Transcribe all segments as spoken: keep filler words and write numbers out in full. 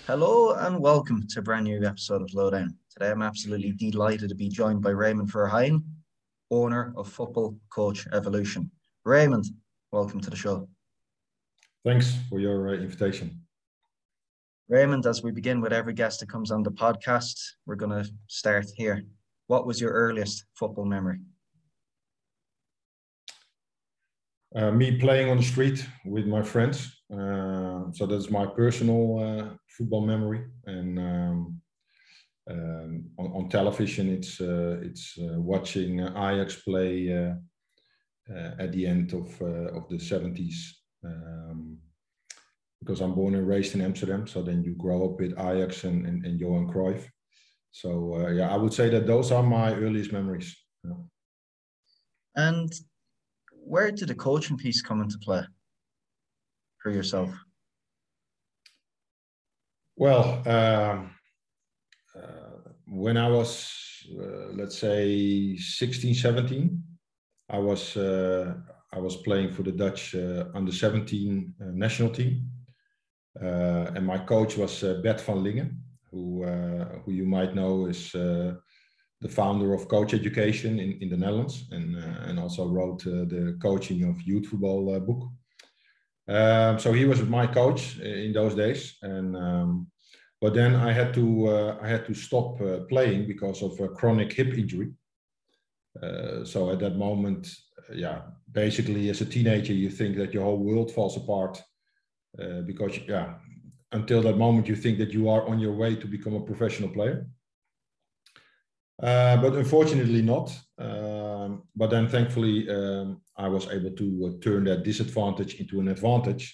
Hello and welcome to a brand new episode of Lowdown. Today I'm absolutely delighted to be joined by Raymond Verheyen, owner of Football Coach Evolution. Raymond, welcome to the show. Thanks for your uh, invitation. Raymond, as we begin with every guest that comes on the podcast, we're going to start here. What was your earliest football memory? Uh, me playing on the street with my friends. Uh, so that's my personal uh, football memory. And um, um, on, on television, it's uh, it's uh, watching Ajax play uh, uh, at the end of uh, of the seventies. Um, because I'm born and raised in Amsterdam, so then you grow up with Ajax and, and, and Johan Cruyff. So uh, yeah, I would say that those are my earliest memories. Yeah. And where did the coaching piece come into play for yourself? Well, um, uh, when I was, uh, let's say, sixteen, seventeen, I was uh, I was playing for the Dutch uh, under seventeen uh, national team, uh, and my coach was uh, Bert van Lingen, who uh, who you might know is uh, the founder of Coach Education in, in the Netherlands, and uh, and also wrote uh, the Coaching of Youth Football uh, book. Um, so he was my coach in those days, and um, but then I had to uh, I had to stop uh, playing because of a chronic hip injury. Uh, so at that moment, uh, yeah, basically as a teenager, you think that your whole world falls apart uh, because yeah, until that moment you think that you are on your way to become a professional player. Uh, but unfortunately not. Um, but then thankfully um, I was able to uh, turn that disadvantage into an advantage.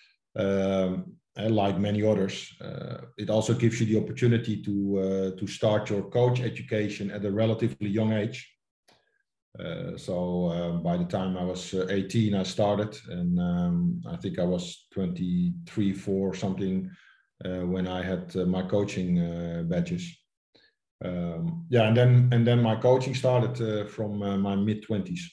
Um, and like many others, uh, it also gives you the opportunity to uh, to start your coach education at a relatively young age. Uh, so um, by the time I was uh, eighteen, I started, and um, I think I was twenty-three, four something uh, when I had uh, my coaching uh, badges. Um, yeah, and then and then my coaching started uh, from uh, my mid twenties.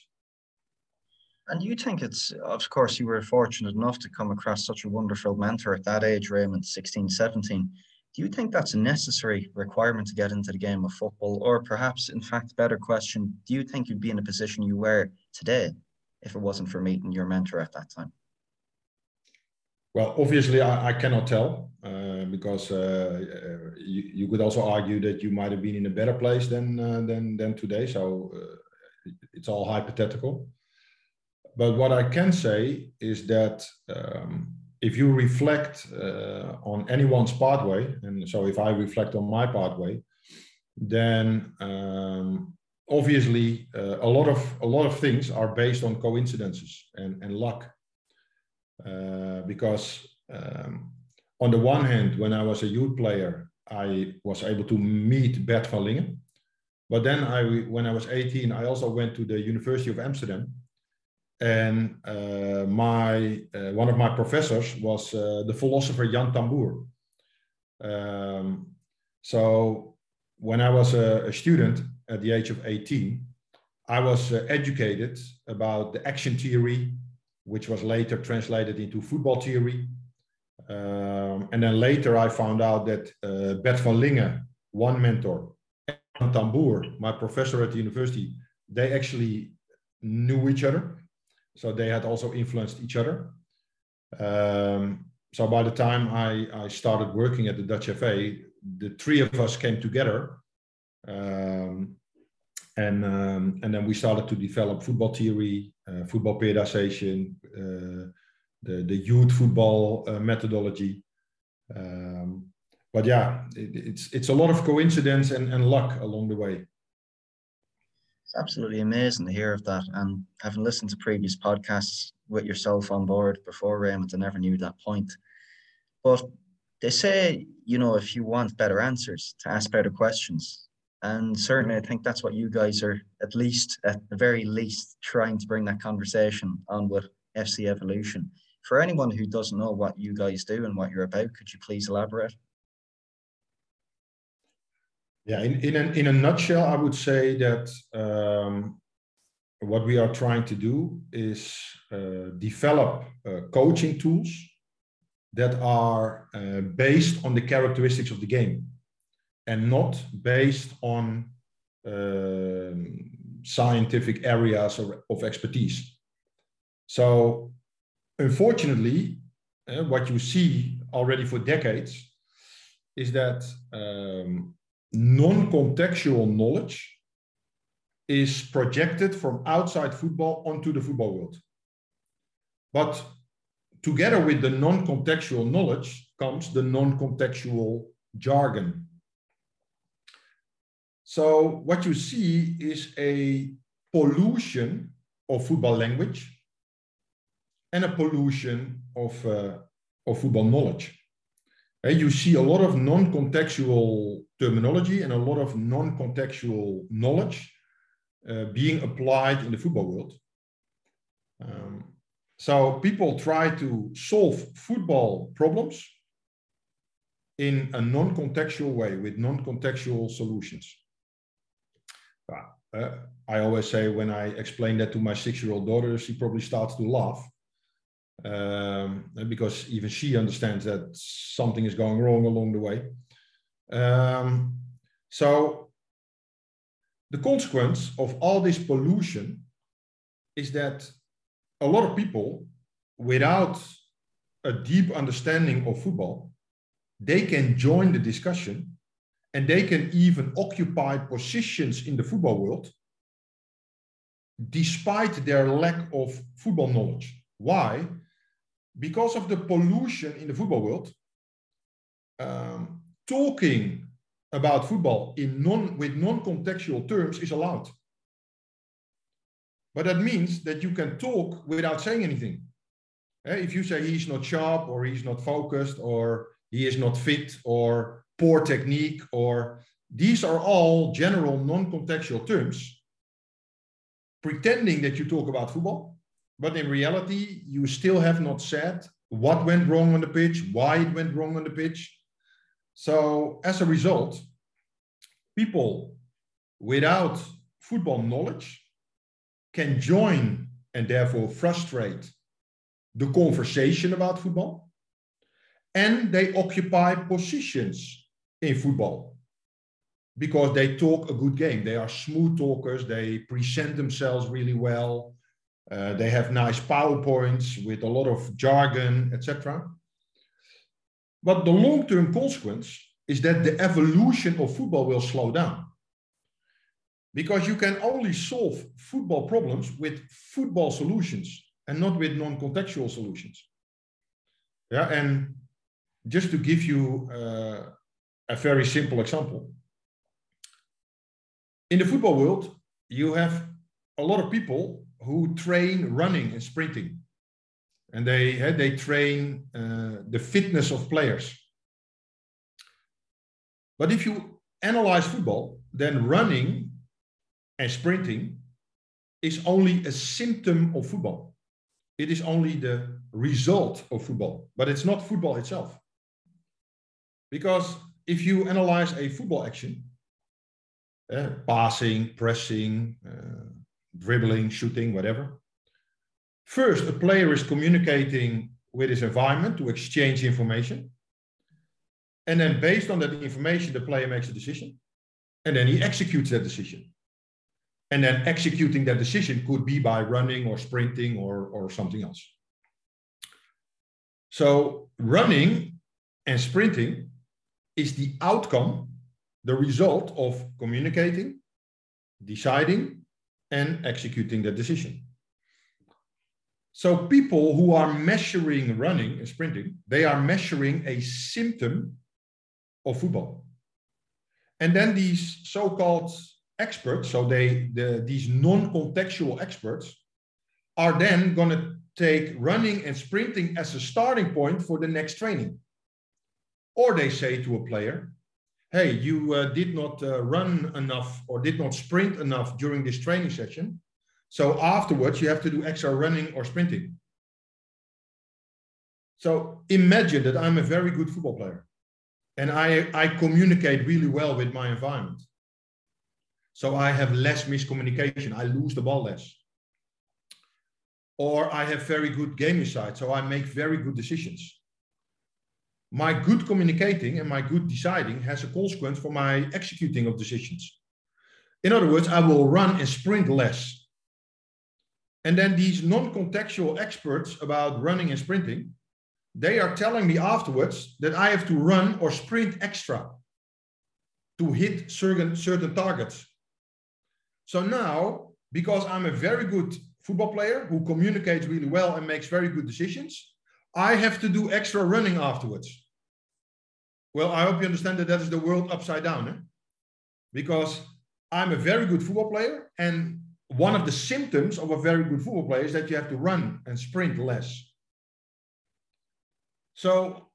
And you think it's, of course, you were fortunate enough to come across such a wonderful mentor at that age, Raymond, sixteen, seventeen. Do you think that's a necessary requirement to get into the game of football? Or perhaps, in fact, better question, do you think you'd be in a position you were today if it wasn't for meeting your mentor at that time? Well, obviously, I, I cannot tell uh, because uh, you, you could also argue that you might have been in a better place than uh, than than today. So uh, it's all hypothetical. But what I can say is that um, if you reflect uh, on anyone's pathway, and so if I reflect on my pathway, then um, obviously uh, a lot of a lot of things are based on coincidences and, and luck. Uh, because um, on the one hand, when I was a youth player, I was able to meet Bert van Lingen. But then I, when I was eighteen, I also went to the University of Amsterdam. And uh, my uh, one of my professors was uh, the philosopher Jan Tamboer. Um, so when I was a, a student at the age of eighteen, I was uh, educated about the action theory, which was later translated into football theory. Um, and then later I found out that uh, Bert van Lingen, one mentor, and Jan Tamboer, my professor at the university, they actually knew each other. So they had also influenced each other. Um, so by the time I, I started working at the Dutch F A, the three of us came together. Um, and, um, and then we started to develop football theory, uh, football periodization, uh, the, the youth football uh, methodology. Um, but yeah, it, it's, it's a lot of coincidence and, and luck along the way. It's absolutely amazing to hear of that. And having listened to previous podcasts with yourself on board before, Raymond, I never knew that point. But they say, you know, if you want better answers, to ask better questions. And certainly I think that's what you guys are, at least, at the very least, trying to bring that conversation on with F C Evolution. For anyone who doesn't know what you guys do and what you're about, could you please elaborate? Yeah, in, in, a, in a nutshell, I would say that um, what we are trying to do is uh, develop uh, coaching tools that are uh, based on the characteristics of the game and not based on uh, scientific areas of, of expertise. So unfortunately, uh, what you see already for decades is that um, non-contextual knowledge is projected from outside football onto the football world. But together with the non-contextual knowledge comes the non-contextual jargon. So what you see is a pollution of football language and a pollution of, uh, of football knowledge. And you see a lot of non-contextual terminology and a lot of non-contextual knowledge uh, being applied in the football world. Um, so people try to solve football problems in a non-contextual way with non-contextual solutions. Uh, I always say when I explain that to my six-year-old daughter, she probably starts to laugh. Um, because even she understands that something is going wrong along the way. Um, so the consequence of all this pollution is that a lot of people, without a deep understanding of football, they can join the discussion and they can even occupy positions in the football world despite their lack of football knowledge. Why? Because of the pollution in the football world, um, talking about football in non, with non-contextual terms is allowed. But that means that you can talk without saying anything. Eh, if you say he's not sharp, or he's not focused, or he is not fit, or poor technique, or these are all general non-contextual terms, pretending that you talk about football. But in reality, you still have not said what went wrong on the pitch, why it went wrong on the pitch. So as a result, people without football knowledge can join and therefore frustrate the conversation about football. And they occupy positions in football because they talk a good game. They are smooth talkers. They present themselves really well. Uh, they have nice PowerPoints with a lot of jargon, et cetera. But the long-term consequence is that the evolution of football will slow down. Because you can only solve football problems with football solutions and not with non-contextual solutions. Yeah, and just to give you uh, a very simple example. In the football world, you have a lot of people who train running and sprinting. And they, uh, they train uh, the fitness of players. But if you analyze football, then running and sprinting is only a symptom of football. It is only the result of football, but it's not football itself. Because if you analyze a football action, uh, passing, pressing, uh, dribbling, shooting, whatever. First, a player is communicating with his environment to exchange information. And then based on that information, the player makes a decision. And then he executes that decision. And then executing that decision could be by running or sprinting or, or something else. So running and sprinting is the outcome, the result of communicating, deciding, and executing the decision. So people who are measuring running and sprinting, they are measuring a symptom of football. And then these so-called experts, so they, the, these non-contextual experts, are then going to take running and sprinting as a starting point for the next training. Or they say to a player, hey, you uh, did not uh, run enough or did not sprint enough during this training session. So afterwards, you have to do extra running or sprinting. So imagine that I'm a very good football player and I, I communicate really well with my environment. So I have less miscommunication. I lose the ball less. Or I have very good game insight, so I make very good decisions. my good communicating and my good deciding has a consequence for my executing of decisions. In other words, I will run and sprint less. And then these non-contextual experts about running and sprinting, they are telling me afterwards that I have to run or sprint extra to hit certain, certain targets. So now, because I'm a very good football player who communicates really well and makes very good decisions, I have to do extra running afterwards. Well, I hope you understand that that is the world upside down. Eh? Because I'm a very good football player, and one of the symptoms of a very good football player is that you have to run and sprint less. So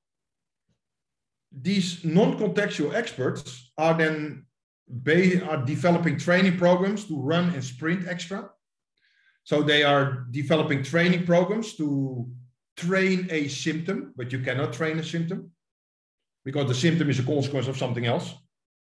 these non-contextual experts are then are developing training programs to run and sprint extra. So they are developing training programs to train a symptom, but you cannot train a symptom because the symptom is a consequence of something else.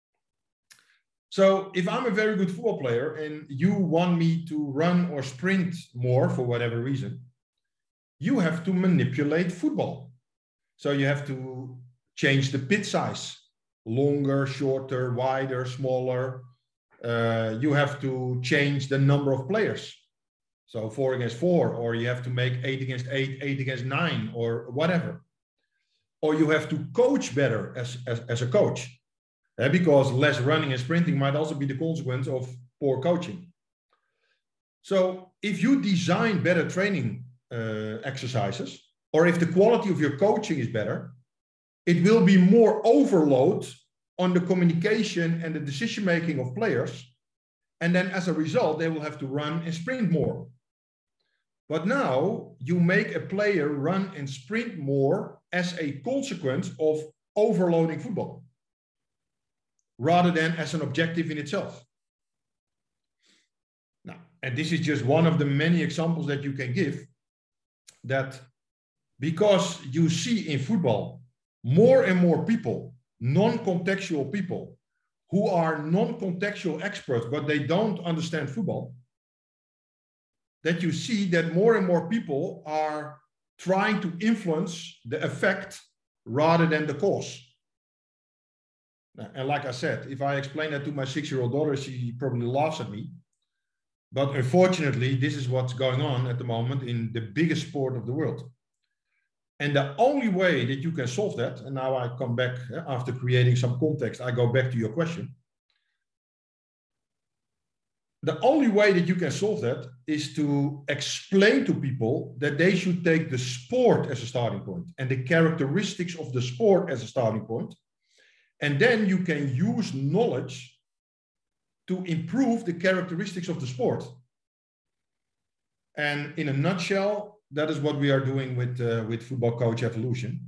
So if I'm a very good football player and you want me to run or sprint more for whatever reason, you have to manipulate football. So you have to change the pitch size, longer, shorter, wider, smaller. Uh, you have to change the number of players. So four against four, or you have to make eight against eight, eight against nine, or whatever. Or you have to coach better as, as, as a coach. Uh, because less running and sprinting might also be the consequence of poor coaching. So if you design better training uh, exercises, or if the quality of your coaching is better, it will be more overload on the communication and the decision-making of players. And then as a result, they will have to run and sprint more. But now you make a player run and sprint more as a consequence of overloading football, rather than as an objective in itself. Now, and this is just one of the many examples that you can give, that because you see in football more and more people, non-contextual people, who are non-contextual experts, but they don't understand football, that you see that more and more people are trying to influence the effect rather than the cause. And like I said, if I explain that to my six-year-old daughter, she probably laughs at me. But unfortunately, this is what's going on at the moment in the biggest sport of the world. And the only way that you can solve that, and now I come back after creating some context, I go back to your question. The only way that you can solve that is to explain to people that they should take the sport as a starting point and the characteristics of the sport as a starting point. And then you can use knowledge to improve the characteristics of the sport. And in a nutshell, that is what we are doing with, uh, with Football Coach Evolution.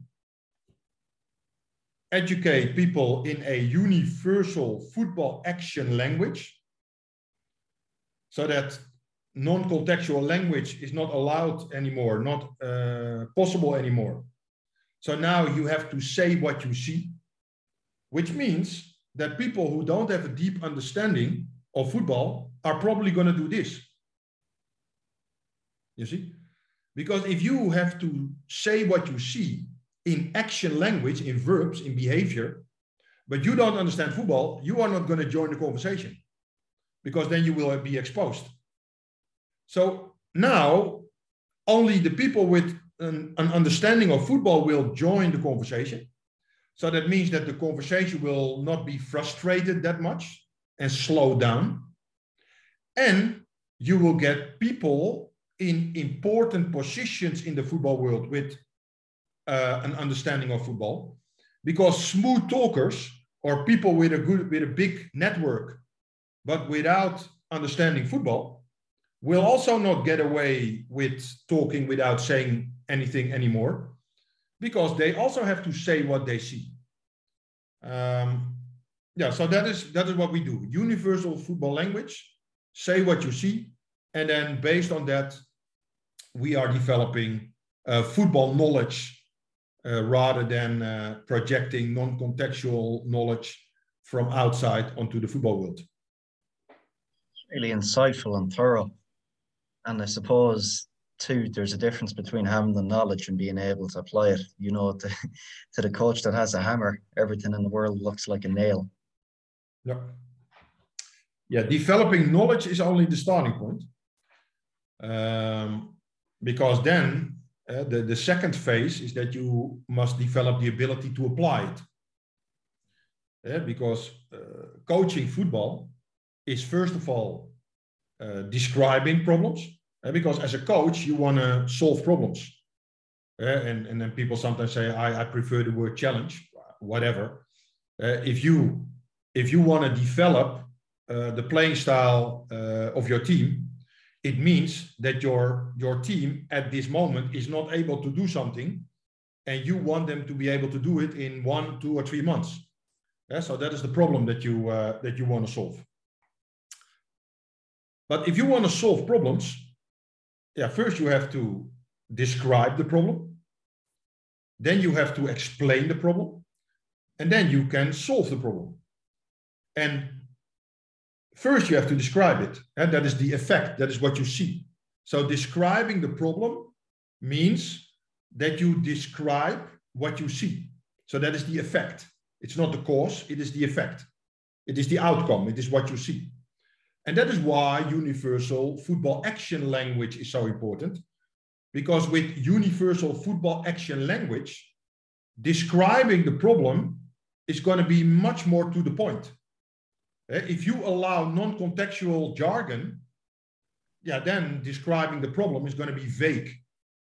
Educate people in a universal football action language, so that non-contextual language is not allowed anymore, not uh, possible anymore. So now you have to say what you see, which means that people who don't have a deep understanding of football are probably going to do this. You see? Because if you have to say what you see in action language, in verbs, in behavior, but you don't understand football, you are not going to join the conversation, because then you will be exposed. So now only the people with an, an understanding of football will join the conversation. So that means that the conversation will not be frustrated that much and slow down. And you will get people in important positions in the football world with uh, an understanding of football, because smooth talkers or people with a good, with a big network, but without understanding football, will also not get away with talking without saying anything anymore, because they also have to say what they see. Um, yeah, so that is, that is what we do. Universal football language, say what you see, and then based on that, we are developing uh, football knowledge uh, rather than uh, projecting non-contextual knowledge from outside onto the football world. Really insightful and thorough. And I suppose too, there's a difference between having the knowledge and being able to apply it. You know, to, to the coach that has a hammer, everything in the world looks like a nail. Yeah. Yeah, developing knowledge is only the starting point. Um, because then uh, the, the second phase is that you must develop the ability to apply it. Yeah, because uh, coaching football is first of all uh, describing problems. Uh, because as a coach, you want to solve problems. Uh, and, and then people sometimes say, I, I prefer the word challenge, whatever. Uh, if you, if you want to develop uh, the playing style uh, of your team, it means that your, your team at this moment is not able to do something, and you want them to be able to do it in one, two, or three months. Yeah, so that is the problem that you, uh, that you want to solve. But if you want to solve problems, yeah, first you have to describe the problem. Then you have to explain the problem. And then you can solve the problem. And first you have to describe it. And that is the effect. That is what you see. So describing the problem means that you describe what you see. So that is the effect. It's not the cause, it is the effect. It is the outcome, it is what you see. And that is why universal football action language is so important. Because with universal football action language, describing the problem is going to be much more to the point. If you allow non-contextual jargon, yeah, then describing the problem is going to be vague.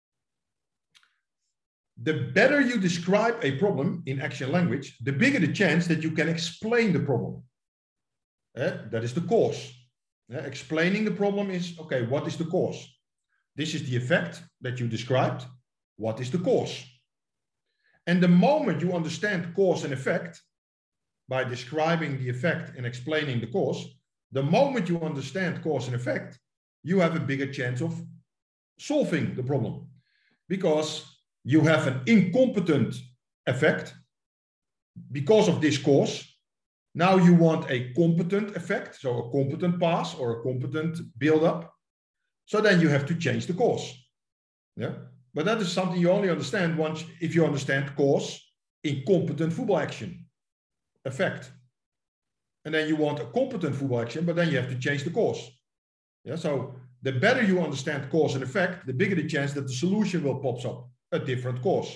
The better you describe a problem in action language, the bigger the chance that you can explain the problem. Uh, that is the cause. Uh, explaining the problem is, okay, what is the cause? This is the effect that you described. What is the cause? And the moment you understand cause and effect, by describing the effect and explaining the cause, the moment you understand cause and effect, you have a bigger chance of solving the problem. Because you have an incompetent effect because of this cause. Now you want a competent effect, so a competent pass or a competent build-up. So then you have to change the cause. Yeah, but that is something you only understand once if you understand cause, incompetent football action, effect. And then you want a competent football action, but then you have to change the cause. Yeah, so the better you understand cause and effect, the bigger the chance that the solution will pop up, a different cause.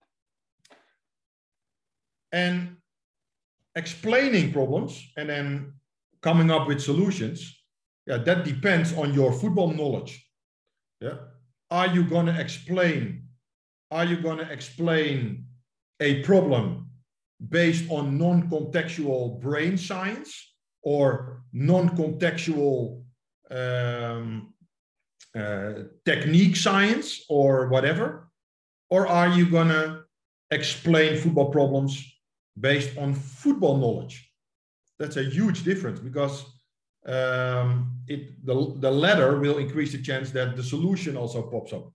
And explaining problems and then coming up with solutions, yeah, that depends on your football knowledge. Yeah, are you going to explain? Are you going to explain a problem based on non-contextual brain science or non-contextual um, uh, technique science or whatever? Or are you going to explain football problems based on football knowledge? That's a huge difference, because um, it, the, the latter will increase the chance that the solution also pops up.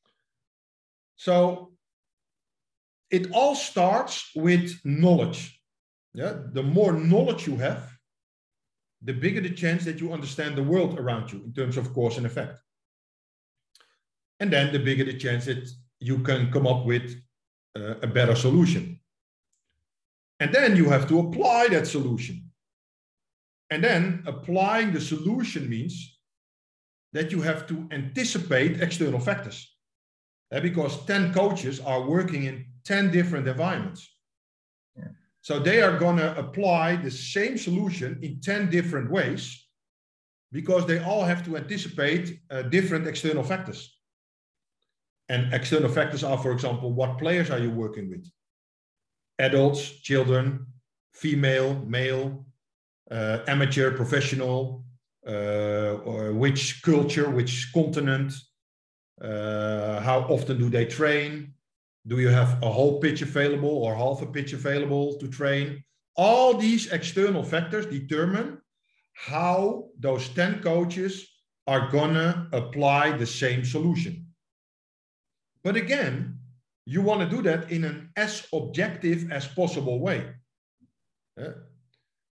So it all starts with knowledge. Yeah? The more knowledge you have, the bigger the chance that you understand the world around you in terms of cause and effect. And then the bigger the chance that you can come up with uh, a better solution. And then you have to apply that solution. And then applying the solution means that you have to anticipate external factors. Uh, because ten coaches are working in ten different environments. Yeah. So they are going to apply the same solution in ten different ways, because they all have to anticipate uh, different external factors. And external factors are, for example, what players are you working with? Adults, children, female, male, uh, amateur, professional, uh, or which culture, which continent, uh, how often do they train? Do you have a whole pitch available or half a pitch available to train? All these external factors determine how those ten coaches are gonna apply the same solution. But again, you want to do that in an as objective as possible way, uh,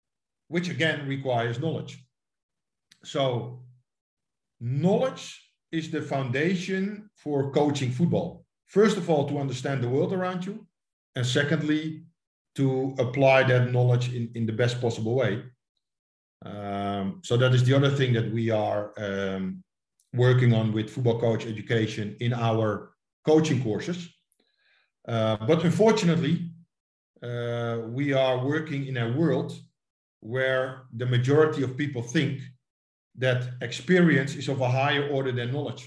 which again requires knowledge. So knowledge is the foundation for coaching football. First of all, to understand the world around you. And secondly, to apply that knowledge in, in the best possible way. Um, so that is the other thing that we are um, working on with football coach education in our coaching courses. Uh, but unfortunately, uh, we are working in a world where the majority of people think that experience is of a higher order than knowledge.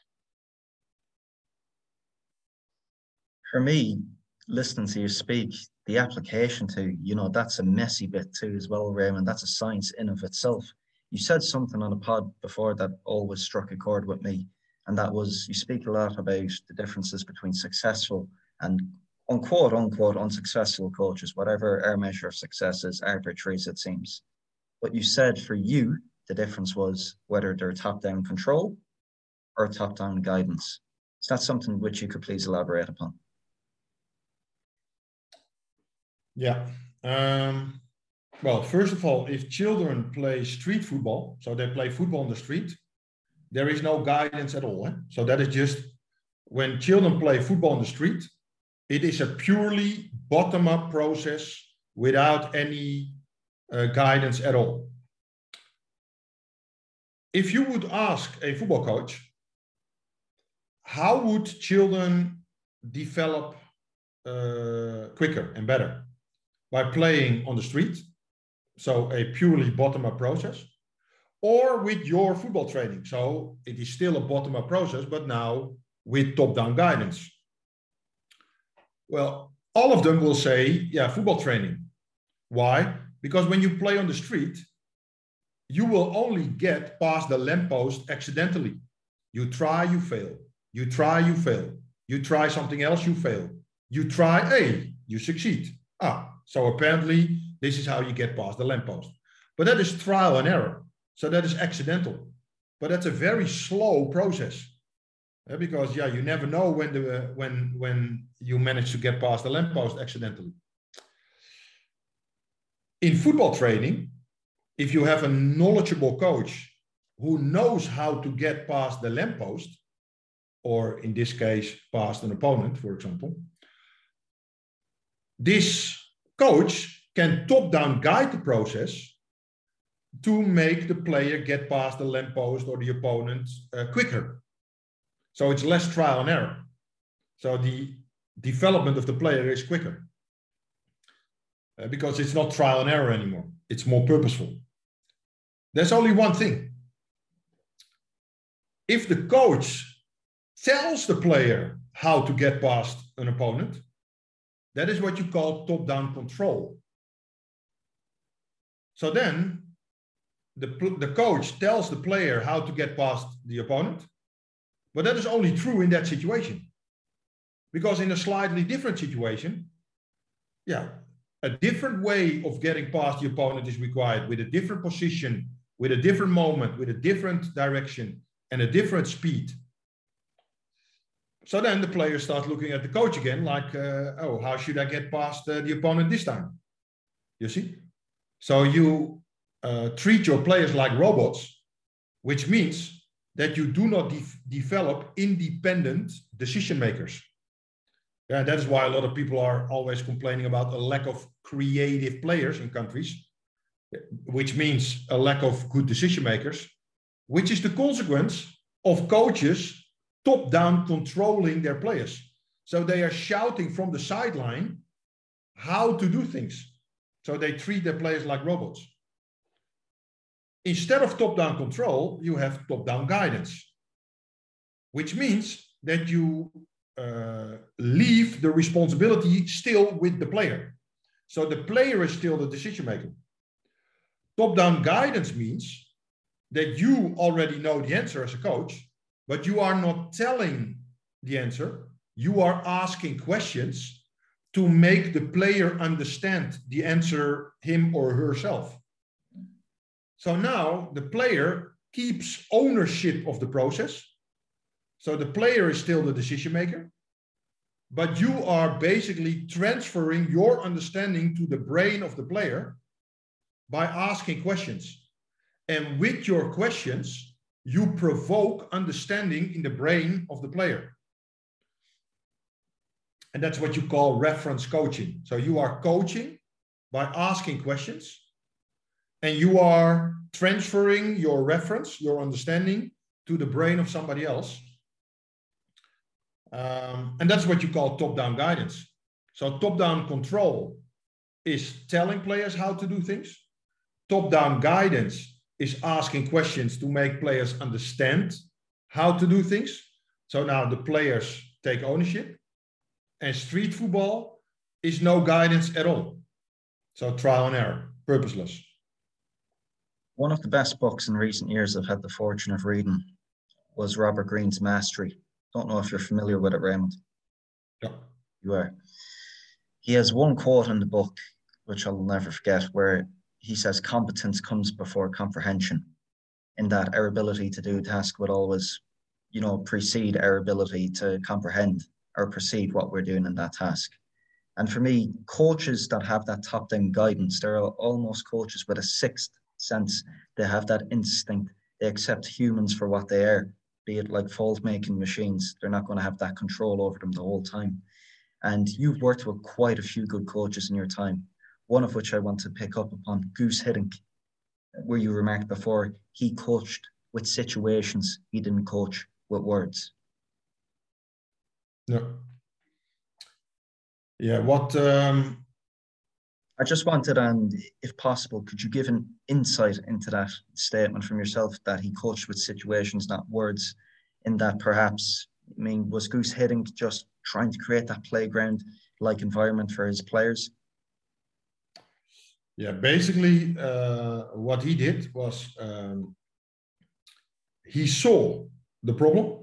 For me, listening to you speak, the application to, you know, that's a messy bit too as well, Raymond. That's a science in of itself. You said something on a pod before that always struck a chord with me, and that was you speak a lot about the differences between successful and unquote, unquote, unsuccessful coaches, whatever our measure of success is, arbitrary as it seems. But you said for you, the difference was whether they're top-down control or top-down guidance. Is that something which you could please elaborate upon? Yeah. Um, well, first of all, if children play street football, so they play football on the street, there is no guidance at all. Eh? So that is just when children play football on the street, it is a purely bottom-up process without any uh, guidance at all. If you would ask a football coach, how would children develop uh, quicker and better? By playing on the street, so a purely bottom-up process, or with your football training. So it is still a bottom-up process, but now with top-down guidance. Well, all of them will say, yeah, football training. Why? Because when you play on the street, you will only get past the lamppost accidentally. You try, you fail. You try, you fail. You try something else, you fail. You try, hey, you succeed. Ah, so apparently this is how you get past the lamppost. But that is trial and error. So that is accidental. But that's a very slow process. Uh, because yeah, you never know when the uh, when when you manage to get past the lamppost accidentally. In football training, if you have a knowledgeable coach who knows how to get past the lamppost, or in this case, past an opponent, for example, this coach can top-down guide the process to make the player get past the lamppost or the opponent uh, quicker. So it's less trial and error. So the development of the player is quicker uh, because it's not trial and error anymore. It's more purposeful. There's only one thing. If the coach tells the player how to get past an opponent, that is what you call top-down control. So then the, the coach tells the player how to get past the opponent, but that is only true in that situation. Because in a slightly different situation, yeah, a different way of getting past the opponent is required with a different position, with a different moment, with a different direction, and a different speed. So then the player starts looking at the coach again, like, uh, oh, how should I get past uh, the opponent this time? You see? So you uh, treat your players like robots, which means that you do not de develop independent decision makers. Yeah, that is why a lot of people are always complaining about a lack of creative players in countries, which means a lack of good decision makers, which is the consequence of coaches top-down controlling their players. So they are shouting from the sideline how to do things. So they treat their players like robots. Instead of top-down control, you have top-down guidance, which means that you uh, leave the responsibility still with the player. So the player is still the decision maker. Top-down guidance means that you already know the answer as a coach, but you are not telling the answer. You are asking questions to make the player understand the answer him or herself. So now the player keeps ownership of the process. So the player is still the decision maker, but you are basically transferring your understanding to the brain of the player by asking questions. And with your questions, you provoke understanding in the brain of the player. And that's what you call reference coaching. So you are coaching by asking questions, and you are transferring your reference, your understanding, to the brain of somebody else. Um, and that's what you call top-down guidance. So top-down control is telling players how to do things. Top-down guidance is asking questions to make players understand how to do things. So now the players take ownership. And street football is no guidance at all. So trial and error, purposeless. One of the best books in recent years I've had the fortune of reading was Robert Greene's Mastery. Don't know if you're familiar with it, Raymond. Yeah. You are. He has one quote in the book, which I'll never forget, where he says competence comes before comprehension, in that our ability to do a task would always, you know, precede our ability to comprehend or perceive what we're doing in that task. And for me, coaches that have that top-down guidance, they're almost coaches with a sixth sense. They have that instinct. They accept humans for what they are, be it like fault-making machines. They're not going to have that control over them the whole time. And you've worked with quite a few good coaches in your time, one of which I want to pick up upon, Guus Hiddink, where you remarked before, he coached with situations, he didn't coach with words. No. Yeah, what... Um... I just wanted, and if possible, could you give an insight into that statement from yourself that he coached with situations, not words, in that perhaps, I mean, was Guus Hiddink just trying to create that playground-like environment for his players? Yeah, basically uh, what he did was um, he saw the problem.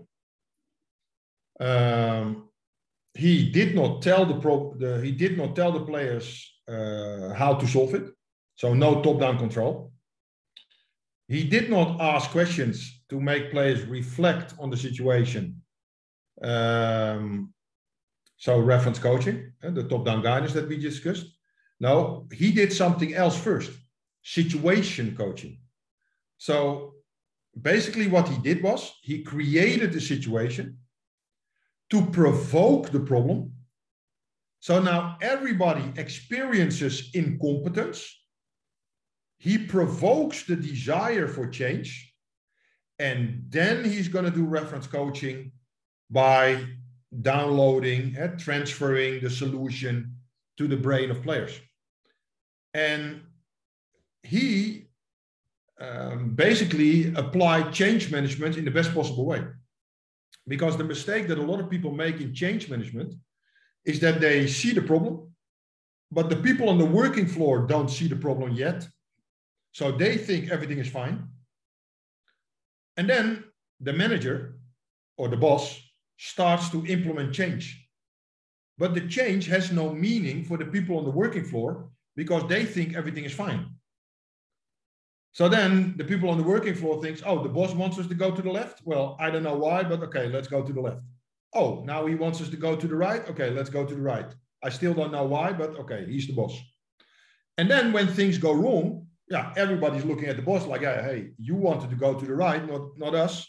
Um, he did not tell the, pro the he did not tell the players uh, how to solve it. So no top-down control. He did not ask questions to make players reflect on the situation. Um, so reference coaching, and the top-down guidance that we discussed. No, he did something else first, situation coaching. So basically what he did was he created a situation to provoke the problem. So now everybody experiences incompetence. He provokes the desire for change. And then he's going to do reference coaching by downloading and transferring the solution to the brain of players. And he um, basically applied change management in the best possible way. Because the mistake that a lot of people make in change management is that they see the problem, but the people on the working floor don't see the problem yet. So they think everything is fine. And then the manager or the boss starts to implement change. But the change has no meaning for the people on the working floor because they think everything is fine. So then the people on the working floor thinks, oh, the boss wants us to go to the left. Well, I don't know why, but okay, let's go to the left. Oh, now he wants us to go to the right. Okay, let's go to the right. I still don't know why, but okay, he's the boss. And then when things go wrong, yeah, everybody's looking at the boss like, yeah, hey, you wanted to go to the right, not, not us.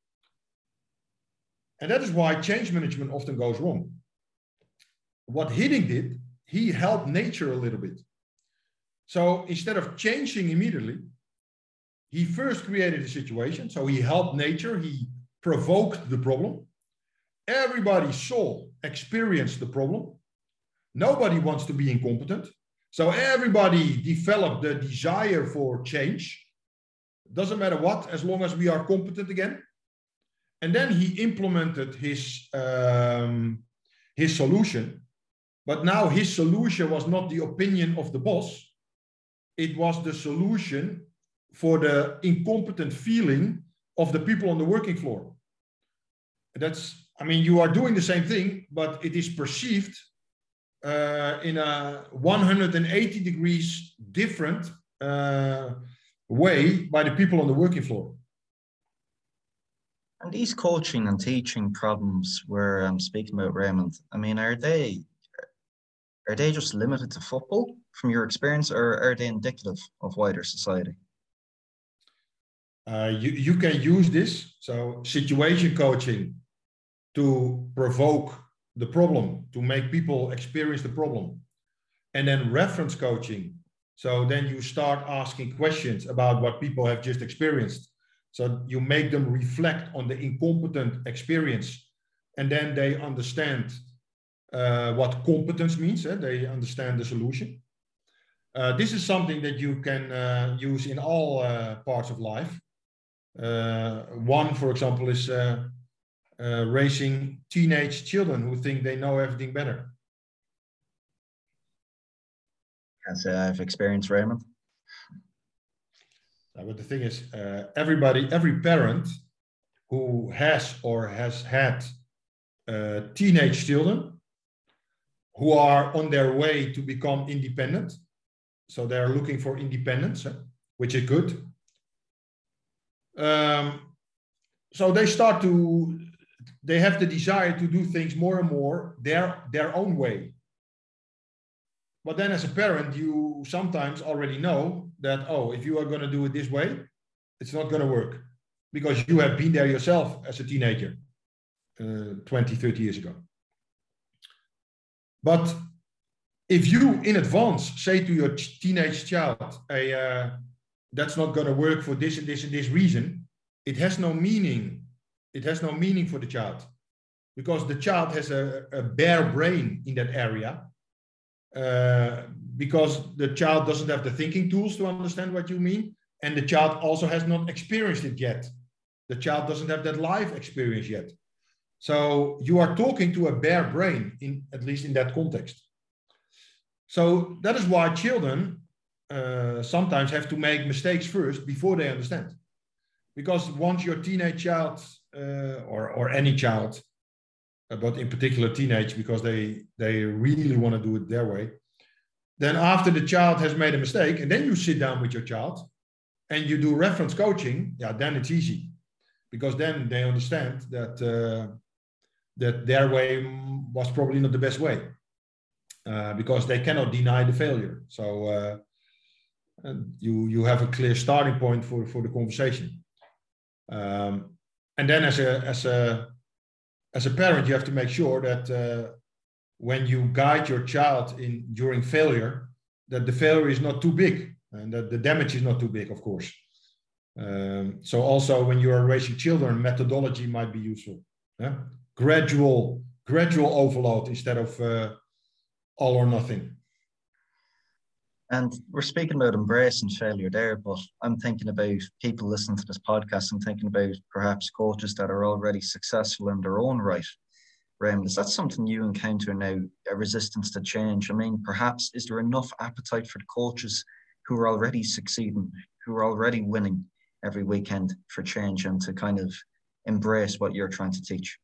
And that is why change management often goes wrong. What Hiddink did, he helped nature a little bit. So instead of changing immediately, he first created a situation. So he helped nature. He provoked the problem. Everybody saw, experienced the problem. Nobody wants to be incompetent. So everybody developed the desire for change. Doesn't matter what, as long as we are competent again. And then he implemented his, um, his solution. But now his solution was not the opinion of the boss. It was the solution for the incompetent feeling of the people on the working floor. That's, I mean, you are doing the same thing, but it is perceived uh, in a one hundred eighty degrees different uh, way by the people on the working floor. And these coaching and teaching problems we're um, speaking about, Raymond, I mean, are they, are they just limited to football from your experience, or are they indicative of wider society? Uh, you, you can use this, so situation coaching, to provoke the problem, to make people experience the problem. And then reference coaching. So then you start asking questions about what people have just experienced. So you make them reflect on the incompetent experience. And then they understand uh, what competence means. Eh? They understand the solution. Uh, this is something that you can uh, use in all uh, parts of life. Uh, one, for example, is uh, uh, raising teenage children who think they know everything better. Can't say I've experienced, Raymond. Uh, but the thing is, uh, everybody, every parent who has or has had uh, teenage children who are on their way to become independent, so they're looking for independence, eh, which is good. Um, so they start to, they have the desire to do things more and more their, their own way. But then as a parent, you sometimes already know that, oh, if you are going to do it this way, it's not going to work, because you have been there yourself as a teenager uh, twenty, thirty years ago. But if you in advance say to your teenage child, hey, uh, that's not going to work for this and this and this reason, it has no meaning. It has no meaning for the child, because the child has a, a bare brain in that area, uh, because the child doesn't have the thinking tools to understand what you mean. And the child also has not experienced it yet. The child doesn't have that life experience yet. So you are talking to a bare brain, in, at least in that context. So that is why children uh, sometimes have to make mistakes first before they understand. Because once your teenage child, uh, or, or any child, uh, but in particular teenage, because they, they really want to do it their way, then after the child has made a mistake, and then you sit down with your child and you do reference coaching, yeah, then it's easy. Because then they understand that, uh, that their way was probably not the best way. Uh, because they cannot deny the failure. So uh, and you, you have a clear starting point for, for the conversation. Um, and then as a, as, a, as a parent, you have to make sure that uh, when you guide your child in during failure, that the failure is not too big and that the damage is not too big, of course. Um, so also when you are raising children, methodology might be useful. Yeah? Gradual, gradual overload instead of uh, all or nothing. And we're speaking about embracing failure there, but I'm thinking about people listening to this podcast and thinking about perhaps coaches that are already successful in their own right. Raymond, is that something you encounter now, a resistance to change? I mean, perhaps is there enough appetite for the coaches who are already succeeding, who are already winning every weekend for change and to kind of embrace what you're trying to teach?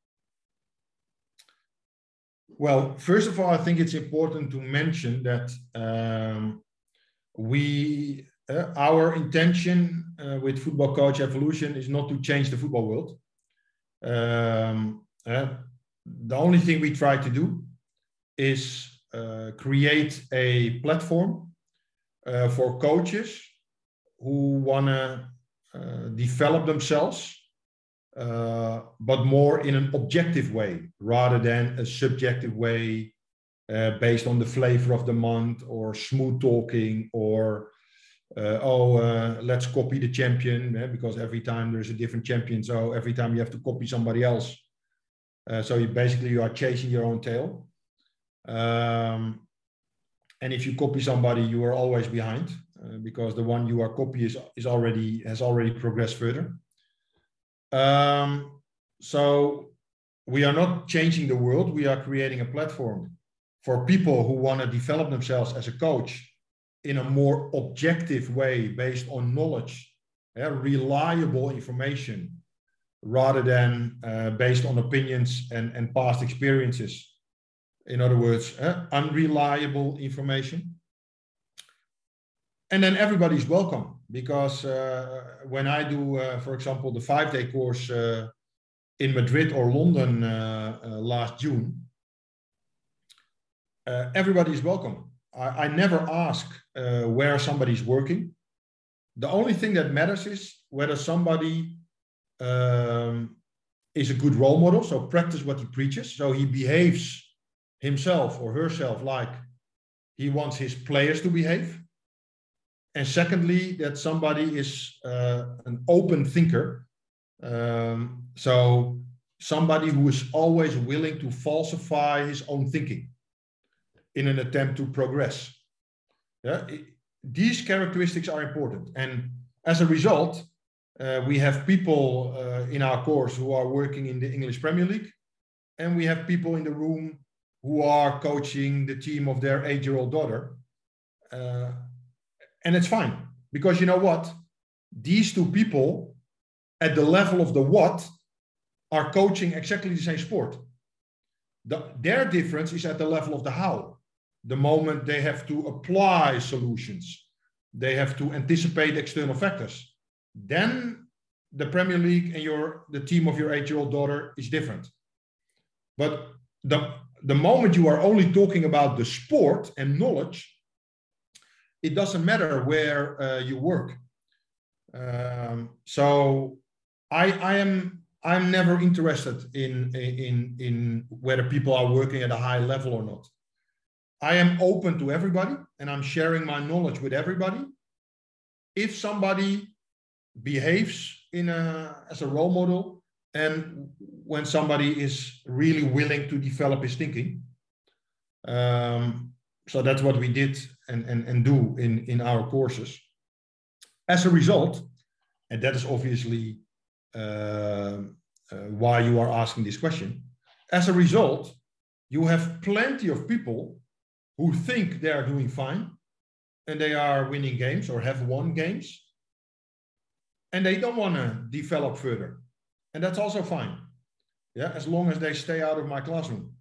Well, first of all, I think it's important to mention that um, we, uh, our intention uh, with Football Coach Evolution is not to change the football world. Um, uh, the only thing we try to do is uh, create a platform uh, for coaches who want to uh, develop themselves, Uh, but more in an objective way rather than a subjective way uh, based on the flavor of the month or smooth talking or uh, oh uh, let's copy the champion, eh, because every time there's a different champion, so every time you have to copy somebody else, uh, so you basically you are chasing your own tail, um, and if you copy somebody you are always behind uh, because the one you are copying is, is already has already progressed further. Um, so we are not changing the world. We are creating a platform for people who want to develop themselves as a coach in a more objective way based on knowledge, yeah, reliable information, rather than uh, based on opinions and, and past experiences. In other words, uh, unreliable information. And then everybody's welcome, because uh, when I do, uh, for example, the five-day course uh, in Madrid or London uh, uh, last June, uh, everybody is welcome. I, I never ask uh, where somebody's working. the only thing that matters is whether somebody um, is a good role model, so practice what he preaches, so he behaves himself or herself like he wants his players to behave. And secondly, that somebody is uh, an open thinker, um, so somebody who is always willing to falsify his own thinking in an attempt to progress. Yeah? It, these characteristics are important. And as a result, uh, we have people uh, in our course who are working in the English Premier League, and we have people in the room who are coaching the team of their eight-year-old daughter. Uh, and it's fine, because you know what? These two people at the level of the what are coaching exactly the same sport. The, their difference is at the level of the how. The moment they have to apply solutions, they have to anticipate external factors. Then the Premier League and your the team of your eight-year-old daughter is different. But the, the moment you are only talking about the sport and knowledge, it doesn't matter where uh, you work. Um, so I, I am I'm never interested in, in, in whether people are working at a high level or not. I am open to everybody, and I'm sharing my knowledge with everybody. If somebody behaves in a, as a role model, and when somebody is really willing to develop his thinking. Um, so that's what we did and, and, and do in, in our courses. As a result, and that is obviously uh, uh, why you are asking this question, as a result, you have plenty of people who think they are doing fine and they are winning games or have won games, and they don't want to develop further. And that's also fine. Yeah, as long as they stay out of my classroom.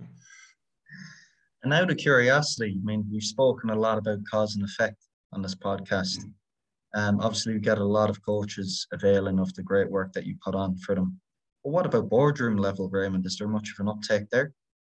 And out of curiosity, I mean, we've spoken a lot about cause and effect on this podcast. Um, obviously, we get a lot of coaches availing of the great work that you put on for them. But what about boardroom level, Raymond? Is there much of an uptake there?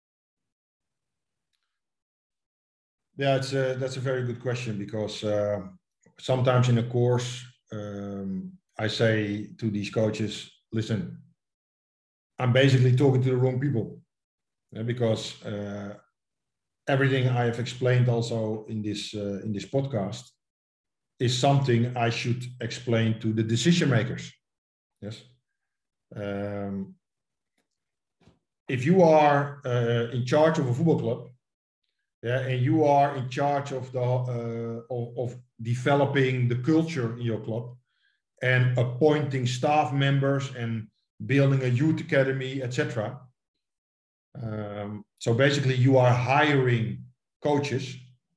Yeah, it's a, that's a very good question, because uh, sometimes in a course, um, I say to these coaches, listen, I'm basically talking to the wrong people, yeah, because uh, everything I have explained also in this, uh, in this podcast is something I should explain to the decision makers. Yes. Um, if you are uh, in charge of a football club, yeah, and you are in charge of the uh, of, of developing the culture in your club and appointing staff members and building a youth academy, et cetera. Um, so basically, you are hiring coaches.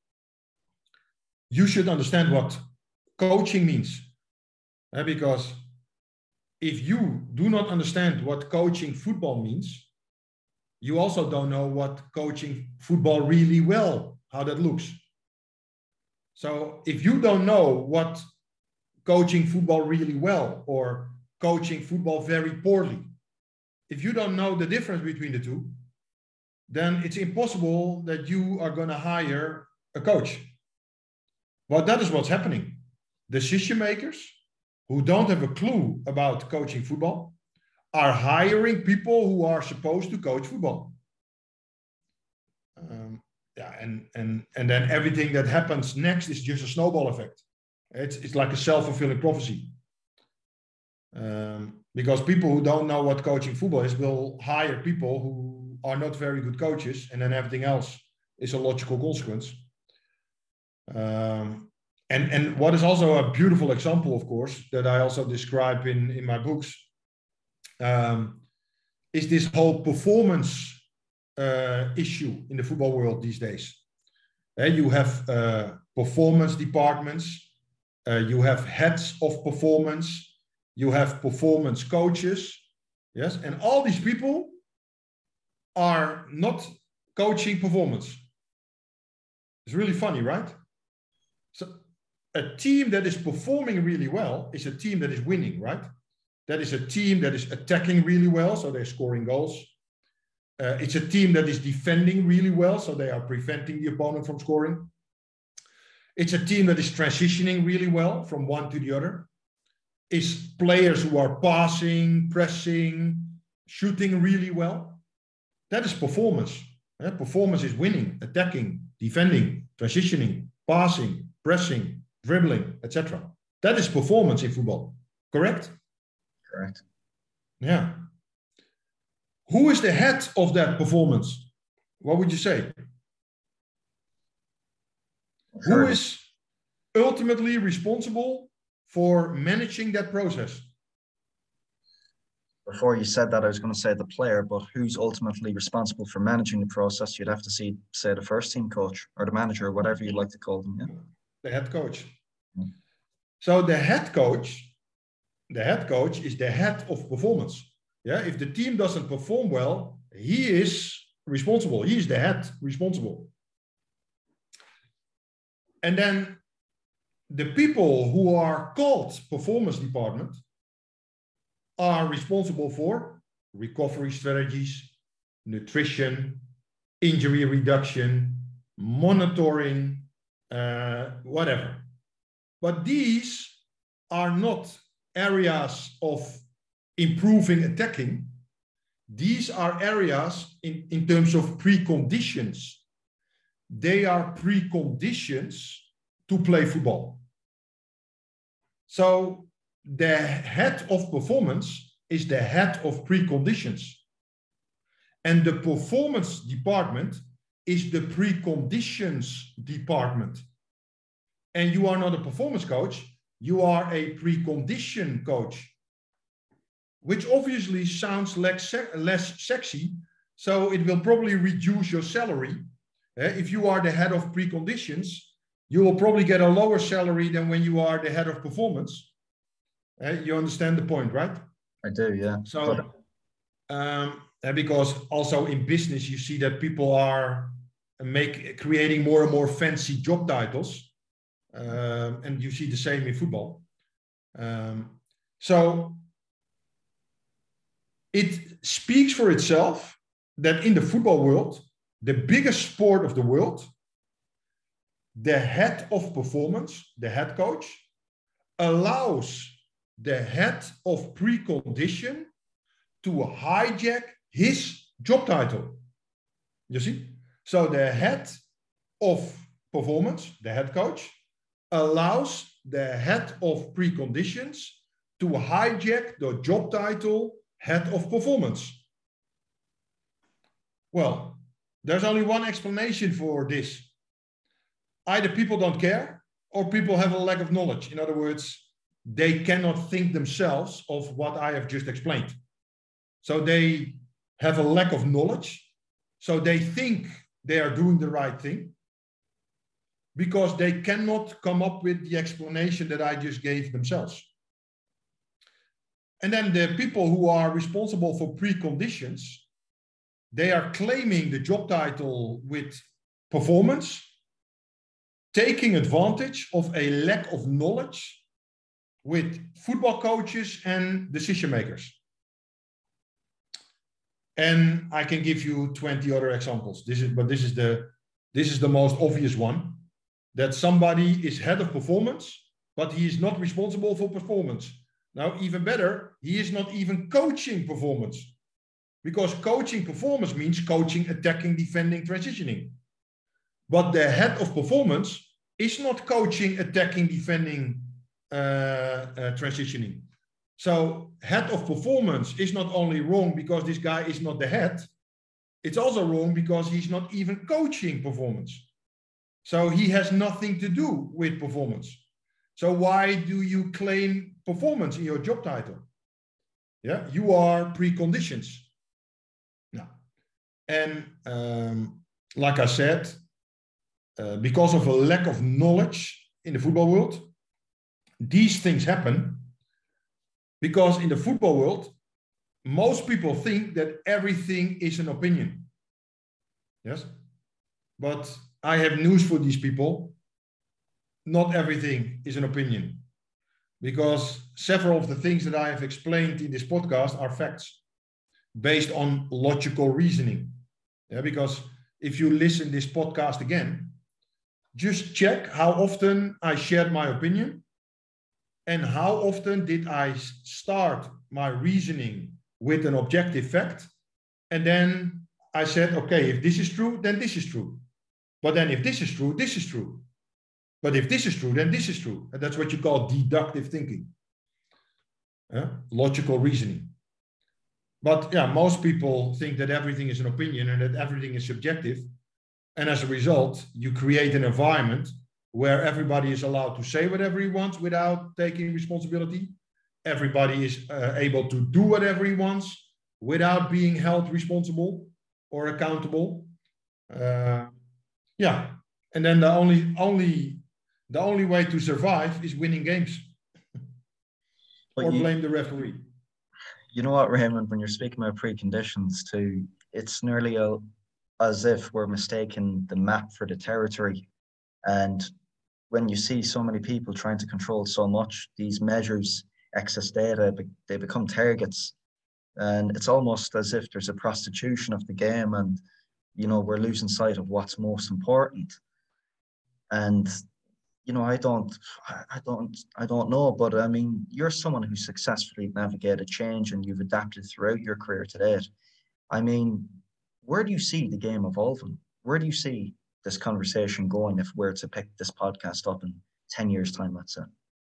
You should understand what coaching means, uh, because if you do not understand what coaching football means, you also don't know what coaching football really well, how that looks. So if you don't know what coaching football really well or coaching football very poorly, if you don't know the difference between the two, then it's impossible that you are going to hire a coach. Well, that is what's happening. Decision makers who don't have a clue about coaching football are hiring people who are supposed to coach football. Um, yeah, and, and, and then everything that happens next is just a snowball effect. It's, it's like a self-fulfilling prophecy. Um, because people who don't know what coaching football is will hire people who are not very good coaches, and then everything else is a logical consequence. Um, and, and what is also a beautiful example, of course, that I also describe in, in my books, Um, is this whole performance uh, issue in the football world these days. Uh, you have uh, performance departments, uh, you have heads of performance, you have performance coaches, yes, and all these people are not coaching performance. It's really funny, right? So a team that is performing really well is a team that is winning, right? That is a team that is attacking really well, so they're scoring goals. Uh, it's a team that is defending really well, so they are preventing the opponent from scoring. It's a team that is transitioning really well from one to the other. It's players who are passing, pressing, shooting really well. That is performance. Yeah, performance is winning, attacking, defending, transitioning, passing, pressing, dribbling, et cetera. That is performance in football. Correct? Correct. Yeah. Who is the head of that performance? What would you say? Who is ultimately responsible for managing that process? Before you said that, I was going to say the player, but who's ultimately responsible for managing the process? You'd have to see, say, the first team coach or the manager, or whatever you'd like to call them. Yeah? The head coach. Hmm. So the head coach, the head coach is the head of performance. Yeah, if the team doesn't perform well, he is responsible. He is the head responsible. And then the people who are called performance department are responsible for recovery strategies, nutrition, injury reduction, monitoring, uh, whatever. But these are not areas of improving attacking. These are areas in, in terms of preconditions. They are preconditions to play football. So the head of performance is the head of preconditions. And the performance department is the preconditions department. And you are not a performance coach, you are a precondition coach, which obviously sounds less, less sexy. So it will probably reduce your salary. Uh, if you are the head of preconditions, you will probably get a lower salary than when you are the head of performance. Uh, you understand the point, right? I do, yeah. So, um, because also in business, you see that people are make, creating more and more fancy job titles. Um, and you see the same in football. Um, so it speaks for itself that in the football world, the biggest sport of the world, the head of performance, the head coach, allows the head of precondition to hijack his job title. You see? So the head of performance, the head coach, allows the head of preconditions to hijack the job title head of performance. Well, there's only one explanation for this. Either people don't care or people have a lack of knowledge. In other words, they cannot think themselves of what I have just explained. So they have a lack of knowledge. So they think they are doing the right thing, because they cannot come up with the explanation that I just gave themselves. And then the people who are responsible for preconditions, they are claiming the job title with performance, taking advantage of a lack of knowledge with football coaches and decision makers. And I can give you twenty other examples. This is, but this is the, this is the most obvious one. That somebody is head of performance, but he is not responsible for performance. Now, even better, he is not even coaching performance, because coaching performance means coaching, attacking, defending, transitioning. But the head of performance is not coaching, attacking, defending, uh, uh, transitioning. So head of performance is not only wrong because this guy is not the head, it's also wrong because he's not even coaching performance. So he has nothing to do with performance. So why do you claim performance in your job title? Yeah, you are preconditions. No. And um, like I said, uh, because of a lack of knowledge in the football world, these things happen because in the football world, most people think that everything is an opinion. Yes, but I have news for these people. Not everything is an opinion, because several of the things that I have explained in this podcast are facts based on logical reasoning. Yeah, because if you listen to this podcast again, just check how often I shared my opinion and how often did I start my reasoning with an objective fact. And then I said, okay, if this is true, then this is true. But then if this is true, this is true. But if this is true, then this is true. And that's what you call deductive thinking, uh, logical reasoning. But yeah, most people think that everything is an opinion and that everything is subjective. And as a result, you create an environment where everybody is allowed to say whatever he wants without taking responsibility. Everybody is uh, able to do whatever he wants without being held responsible or accountable. Uh, yeah, and then the only only the only way to survive is winning games or you, blame the referee. You know what, Raymond? When you're speaking about preconditions, too, it's nearly a, as if we're mistaking the map for the territory. And when you see so many people trying to control so much, these measures, excess data, they become targets. And it's almost as if there's a prostitution of the game, and you know, we're losing sight of what's most important. And you know, I don't, I don't, I don't know, but I mean, you're someone who successfully navigated change and you've adapted throughout your career to date. I mean, where do you see the game evolving? Where do you see this conversation going if we're to pick this podcast up in ten years' time, let's say?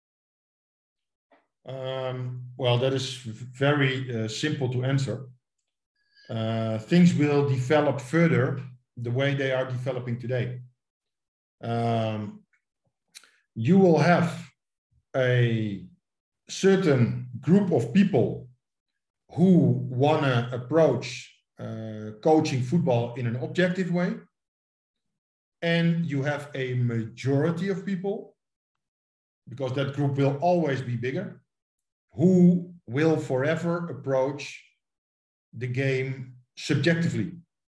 Um, well, that is very uh, simple to answer. Uh, things will develop further the way they are developing today. Um, you will have a certain group of people who want to approach uh, coaching football in an objective way. And you have a majority of people, because that group will always be bigger, who will forever approach the game subjectively.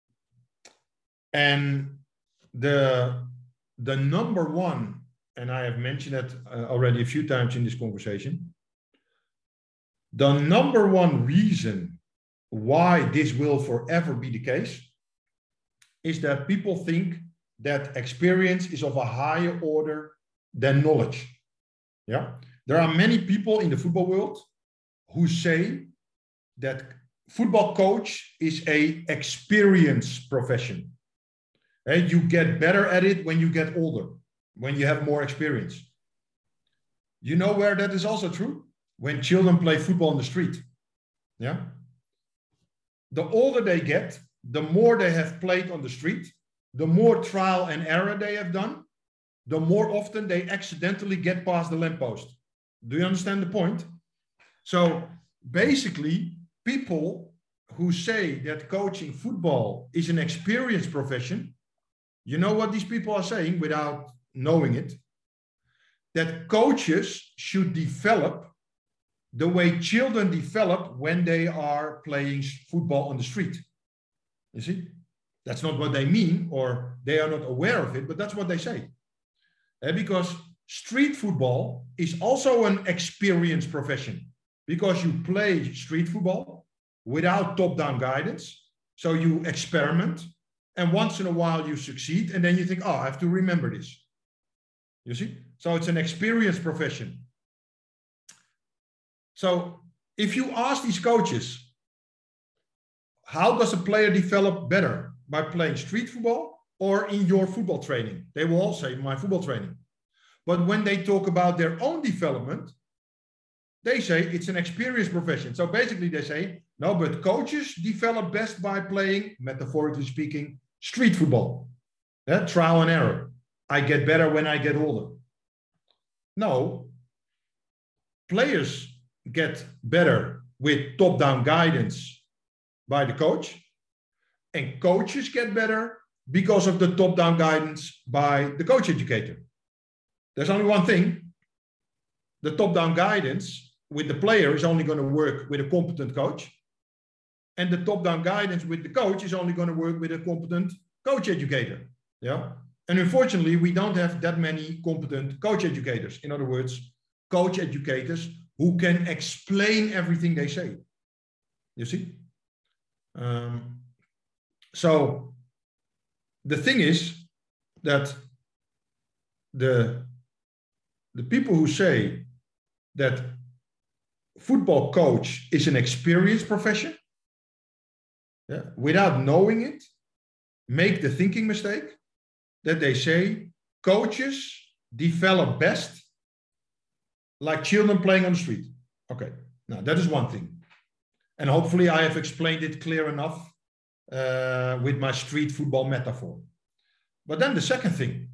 And the, the number one, and I have mentioned it uh, already a few times in this conversation, the number one reason why this will forever be the case is that people think that experience is of a higher order than knowledge. Yeah, there are many people in the football world who say that football coach is a experience profession. And you get better at it when you get older, when you have more experience. You know where that is also true? When children play football on the street. Yeah. The older they get, the more they have played on the street, the more trial and error they have done, the more often they accidentally get past the lamppost. Do you understand the point? So basically, people who say that coaching football is an experience profession, you know what these people are saying without knowing it? That coaches should develop the way children develop when they are playing football on the street. You see? That's not what they mean, or they are not aware of it, but that's what they say. And because street football is also an experience profession, because you play street football without top-down guidance. So you experiment, and once in a while you succeed, and then you think, oh, I have to remember this. You see? So it's an experience profession. So if you ask these coaches, how does a player develop better? By playing street football or in your football training? They will all say my football training. But when they talk about their own development, they say it's an experience profession. So basically they say, no, but coaches develop best by playing, metaphorically speaking, street football. Yeah, trial and error. I get better when I get older. No, players get better with top-down guidance by the coach, and coaches get better because of the top-down guidance by the coach educator. There's only one thing. The top-down guidance with the player is only going to work with a competent coach, and the top-down guidance with the coach is only going to work with a competent coach educator. Yeah. And unfortunately, we don't have that many competent coach educators. In other words, coach educators who can explain everything they say. You see? Um, so the thing is that the, the people who say that football coach is an experienced profession, yeah, without knowing it, make the thinking mistake that they say coaches develop best like children playing on the street. Okay, now that is one thing. And hopefully I have explained it clear enough uh, with my street football metaphor. But then the second thing,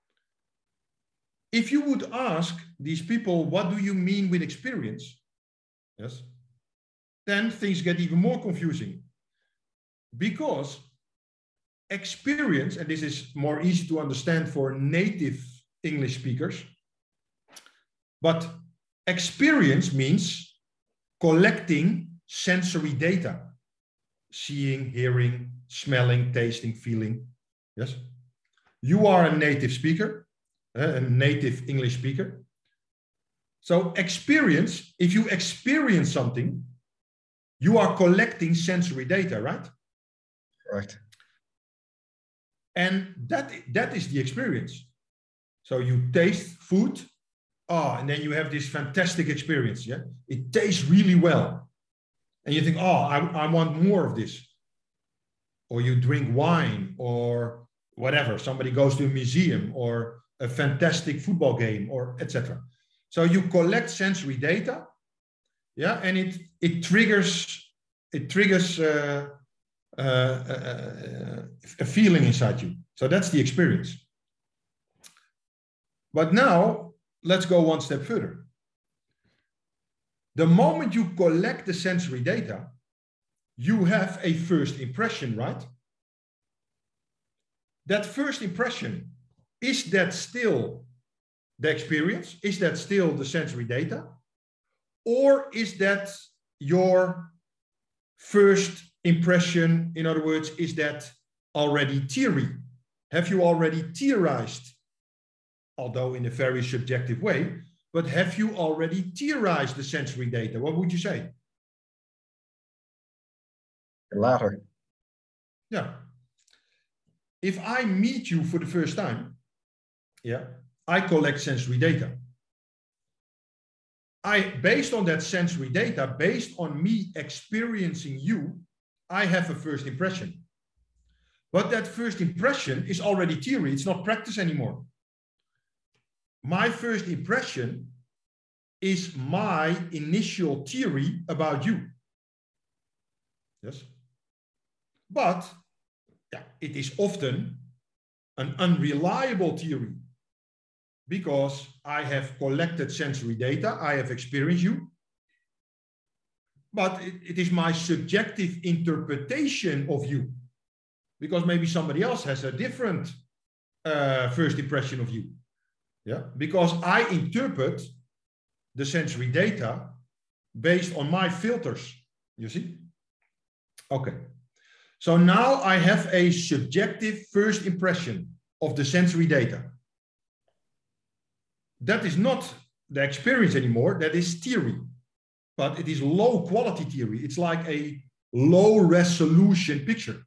if you would ask these people, what do you mean with experience? Yes, then things get even more confusing. Because experience, and this is more easy to understand for native English speakers, but experience means collecting sensory data, seeing, hearing, smelling, tasting, feeling. Yes, you are a native speaker, a native English speaker. So experience, if you experience something, you are collecting sensory data, right? Right. And that, that is the experience. So you taste food, oh, and then you have this fantastic experience. Yeah, it tastes really well. And you think, oh, I, I want more of this. Or you drink wine or whatever. Somebody goes to a museum or a fantastic football game or et cetera. So you collect sensory data, yeah, and it it triggers it triggers uh, uh, uh, a feeling inside you. So that's the experience. But now let's go one step further. The moment you collect the sensory data, you have a first impression, right? That first impression, is that still the experience? Is that still the sensory data? Or is that your first impression? In other words, is that already theory? Have you already theorized, although in a very subjective way, but have you already theorized the sensory data? What would you say? The latter. Yeah. If I meet you for the first time, yeah, I collect sensory data. I, based on that sensory data, based on me experiencing you, I have a first impression. But that first impression is already theory. It's not practice anymore. My first impression is my initial theory about you. Yes. But yeah, it is often an unreliable theory because I have collected sensory data, I have experienced you, but it, it is my subjective interpretation of you because maybe somebody else has a different uh, first impression of you. Yeah, because I interpret the sensory data based on my filters, you see? Okay. So now I have a subjective first impression of the sensory data. That is not the experience anymore, that is theory. But it is low quality theory. It's like a low resolution picture.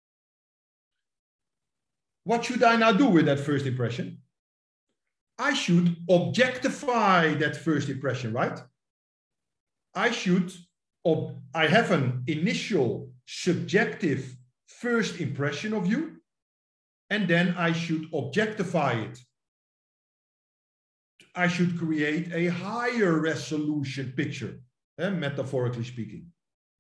What should I now do with that first impression? I should objectify that first impression, right? I should, I have an initial subjective first impression of you, and then I should objectify it. I should create a higher resolution picture, eh, metaphorically speaking.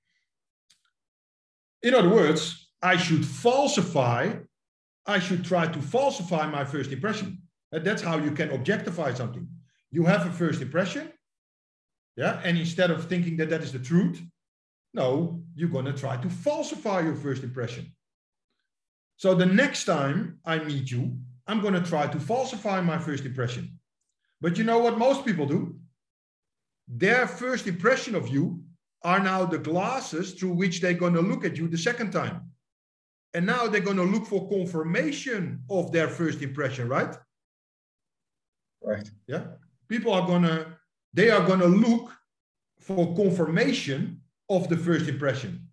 In other words, I should falsify, I should try to falsify my first impression. And that's how you can objectify something. You have a first impression, yeah, and instead of thinking that that is the truth, no, you're going to try to falsify your first impression. So the next time I meet you, I'm going to try to falsify my first impression. But you know what most people do? Their first impression of you are now the glasses through which they're going to look at you the second time. And now they're going to look for confirmation of their first impression, right? Right. Yeah. People are going to, they are going to look for confirmation of the first impression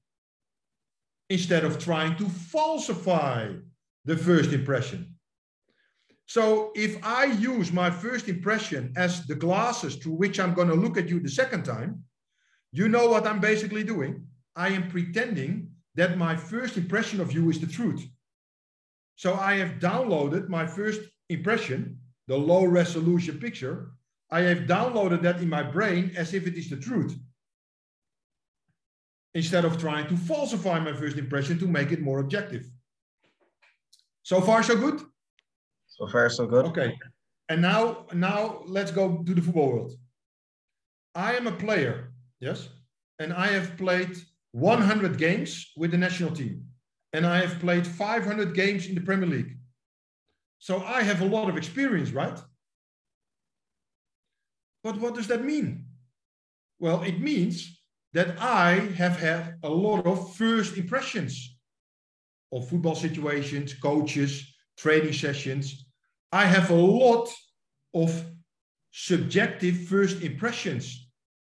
instead of trying to falsify the first impression. So if I use my first impression as the glasses through which I'm going to look at you the second time, you know what I'm basically doing? I am pretending that my first impression of you is the truth. So I have downloaded my first impression, the low resolution picture. I have downloaded that in my brain as if it is the truth, instead of trying to falsify my first impression to make it more objective. So far, so good? So far, so good. Okay. And now, now let's go to the football world. I am a player, yes? And I have played one hundred games with the national team. And I have played five hundred games in the Premier League. So I have a lot of experience, right? But what does that mean? Well, it means that I have had a lot of first impressions of football situations, coaches, training sessions. I have a lot of subjective first impressions.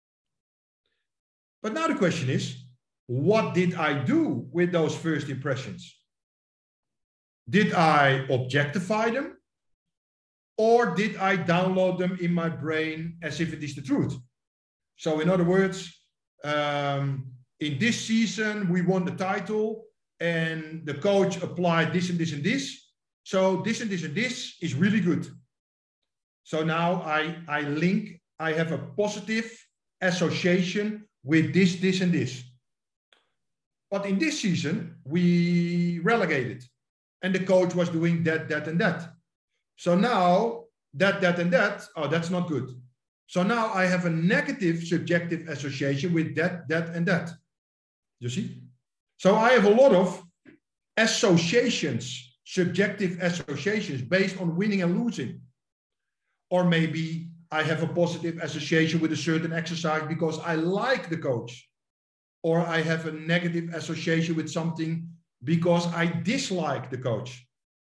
But now the question is, what did I do with those first impressions? Did I objectify them? Or did I download them in my brain as if it is the truth? So in other words, um, in this season, we won the title and the coach applied this and this and this. So this and this and this is really good. So now I, I link, I have a positive association with this, this and this. But in this season, we relegated and the coach was doing that, that, and that. So now that, that, and that, oh, that's not good. So now I have a negative subjective association with that, that, and that. You see? So I have a lot of associations, subjective associations based on winning and losing. Or maybe I have a positive association with a certain exercise because I like the coach. Or I have a negative association with something because I dislike the coach.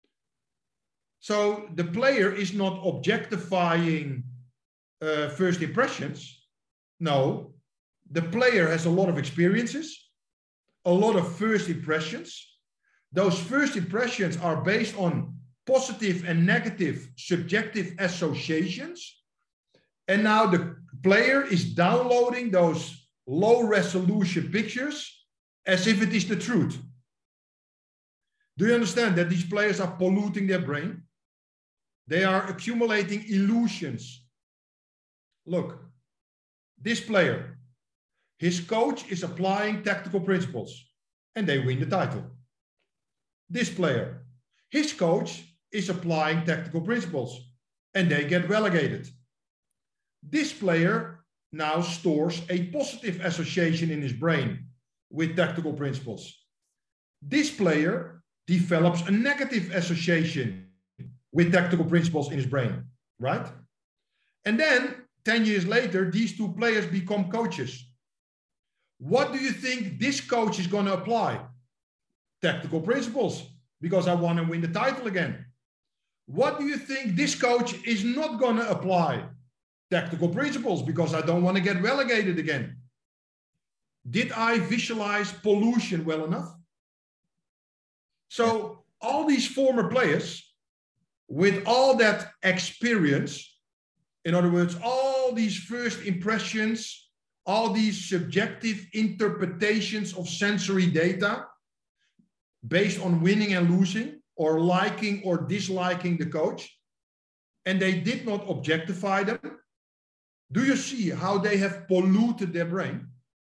So the player is not objectifying uh, first impressions. No, the player has a lot of experiences, a lot of first impressions. Those first impressions are based on positive and negative subjective associations. And now the player is downloading those low resolution pictures as if it is the truth. Do you understand that these players are polluting their brain? They are accumulating illusions. Look, this player, his coach is applying tactical principles and they win the title. This player, his coach is applying tactical principles and they get relegated. This player now stores a positive association in his brain with tactical principles. This player develops a negative association with tactical principles in his brain, right? And then ten years later, these two players become coaches. What do you think this coach is going to apply? Tactical principles, because I want to win the title again. What do you think this coach is not going to apply? Tactical principles, because I don't want to get relegated again. Did I visualize pollution well enough? So all these former players, with all that experience, in other words, all these first impressions, all these subjective interpretations of sensory data based on winning and losing, or liking or disliking the coach, and they did not objectify them, do you see how they have polluted their brain?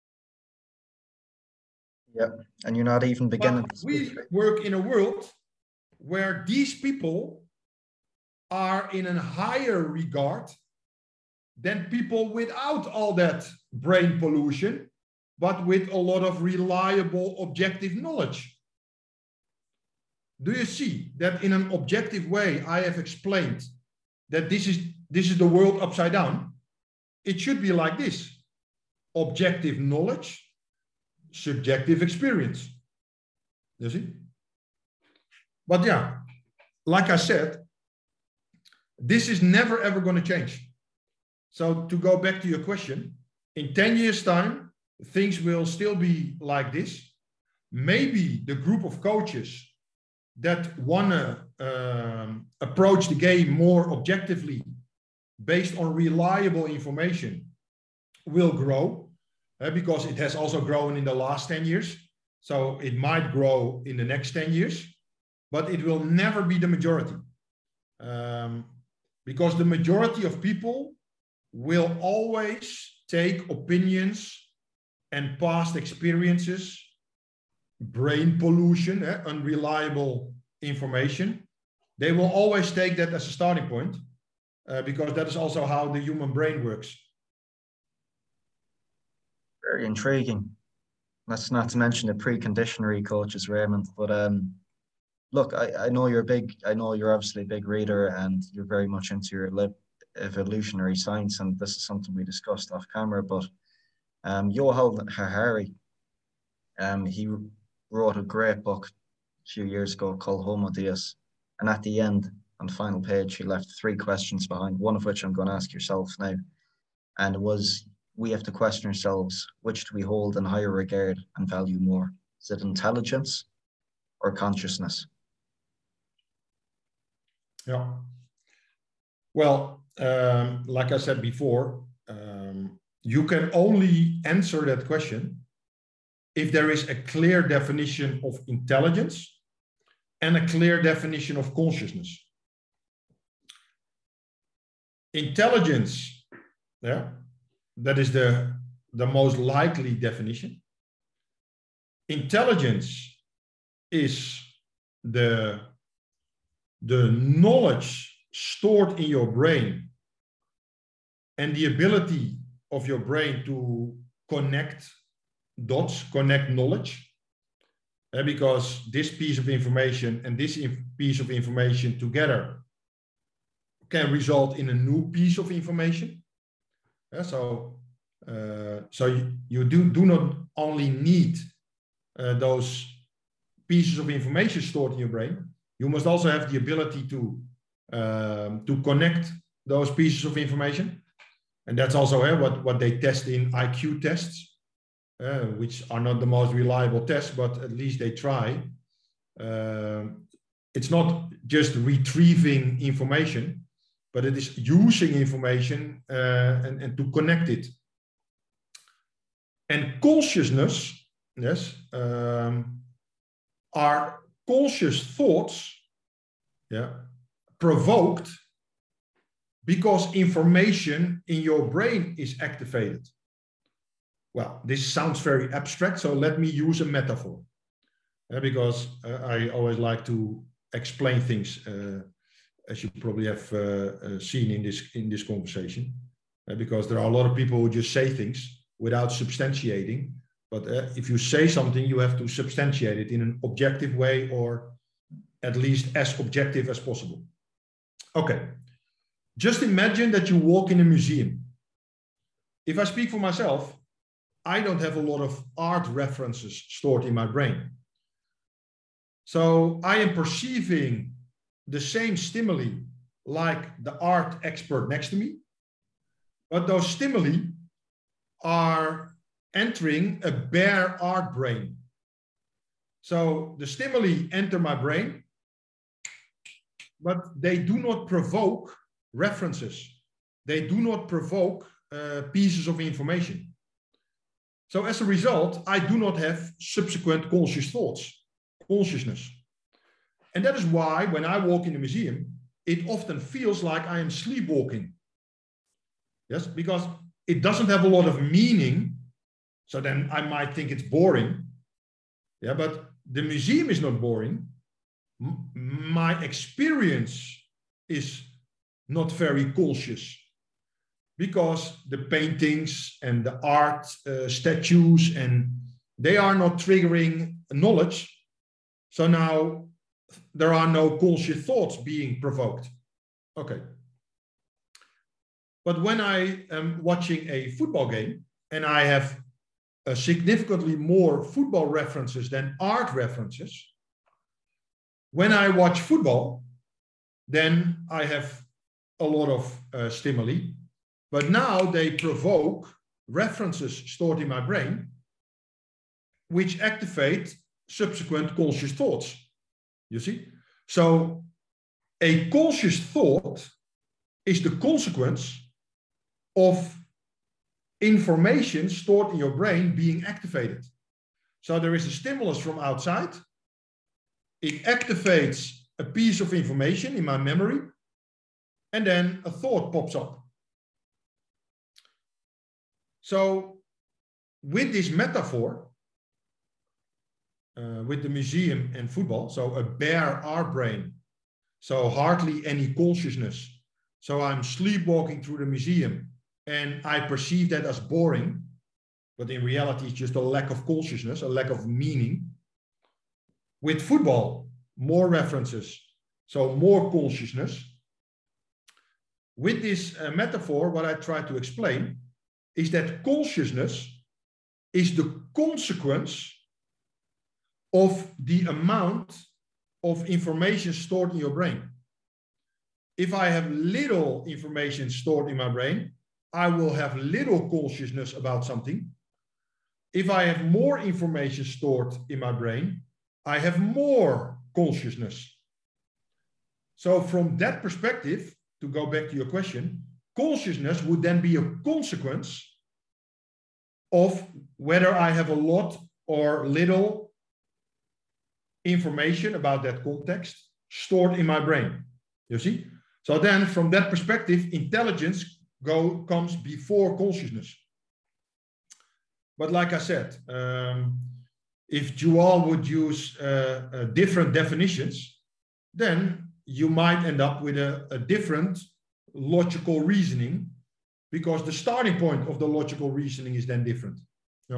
Yeah, and you're not even beginning But to we speak. work in a world where these people are in a higher regard than people without all that brain pollution, but with a lot of reliable objective knowledge. Do you see that in an objective way I have explained that this is, this is the world upside down? It should be like this: objective knowledge, subjective experience. You see? But yeah, like I said, this is never ever going to change. So to go back to your question, in ten years' time, things will still be like this. Maybe the group of coaches that want to um, approach the game more objectively based on reliable information will grow uh, because it has also grown in the last ten years. So it might grow in the next ten years, but it will never be the majority. Um, because the majority of people will always take opinions and past experiences, brain pollution, eh, unreliable information. They will always take that as a starting point uh, because that is also how the human brain works. Very intriguing. That's not to mention the preconditionary coaches, Raymond. But um, look, I, I know you're big. I know you're obviously a big reader, and you're very much into your evolutionary science. And this is something we discussed off camera. But um, Yuval Harari, um, he wrote a great book a few years ago called Homo Deus. And at the end, on the final page, he left three questions behind. One of which I'm going to ask yourself now, and it was, we have to question ourselves, which do we hold in higher regard and value more? Is it intelligence or consciousness? Yeah. Well, um, like I said before, um, you can only answer that question if there is a clear definition of intelligence and a clear definition of consciousness. Intelligence, yeah, that is the, the most likely definition. Intelligence is the, the knowledge stored in your brain and the ability of your brain to connect dots, connect knowledge. Uh, because this piece of information and this inf piece of information together can result in a new piece of information. Uh, so uh, so you, you do, do not only need uh, those pieces of information stored in your brain, you must also have the ability to, um, to connect those pieces of information. And that's also uh, what, what they test in I Q tests. Uh, which are not the most reliable tests, but at least they try. Uh, it's not just retrieving information, but it is using information uh, and, and to connect it. And consciousness, yes, um, are conscious thoughts, yeah, provoked because information in your brain is activated. Well, this sounds very abstract, so let me use a metaphor. Uh, because uh, I always like to explain things, uh, as you probably have uh, uh, seen in this, in this conversation. Uh, because there are a lot of people who just say things without substantiating. But uh, if you say something, you have to substantiate it in an objective way, or at least as objective as possible. Okay, just imagine that you walk in a museum. If I speak for myself, I don't have a lot of art references stored in my brain. So I am perceiving the same stimuli like the art expert next to me, but those stimuli are entering a bare art brain. So the stimuli enter my brain, but they do not provoke references. They do not provoke uh, pieces of information. So as a result, I do not have subsequent conscious thoughts, consciousness. And that is why when I walk in a museum, it often feels like I am sleepwalking. Yes, because it doesn't have a lot of meaning. So then I might think it's boring. Yeah, but the museum is not boring. M- my experience is not very conscious. Because the paintings and the art uh, statues, and they are not triggering knowledge. So now there are no conscious thoughts being provoked. Okay. But when I am watching a football game and I have uh, significantly more football references than art references, when I watch football, then I have a lot of uh, stimuli. But now they provoke references stored in my brain, which activate subsequent conscious thoughts. You see? So a conscious thought is the consequence of information stored in your brain being activated. So there is a stimulus from outside. It activates a piece of information in my memory, and then a thought pops up. So with this metaphor, uh, with the museum and football, so a bare our brain, so hardly any consciousness. So I'm sleepwalking through the museum and I perceive that as boring, but in reality it's just a lack of consciousness, a lack of meaning. With football, more references, so more consciousness. With this uh, metaphor, what I try to explain is that consciousness is the consequence of the amount of information stored in your brain. If I have little information stored in my brain, I will have little consciousness about something. If I have more information stored in my brain, I have more consciousness. So from that perspective, to go back to your question, consciousness would then be a consequence of whether I have a lot or little information about that context stored in my brain. You see? So then from that perspective, intelligence go, comes before consciousness. But like I said, um, if Joel would use uh, uh, different definitions, then you might end up with a, a different logical reasoning, because the starting point of the logical reasoning is then different. Yeah.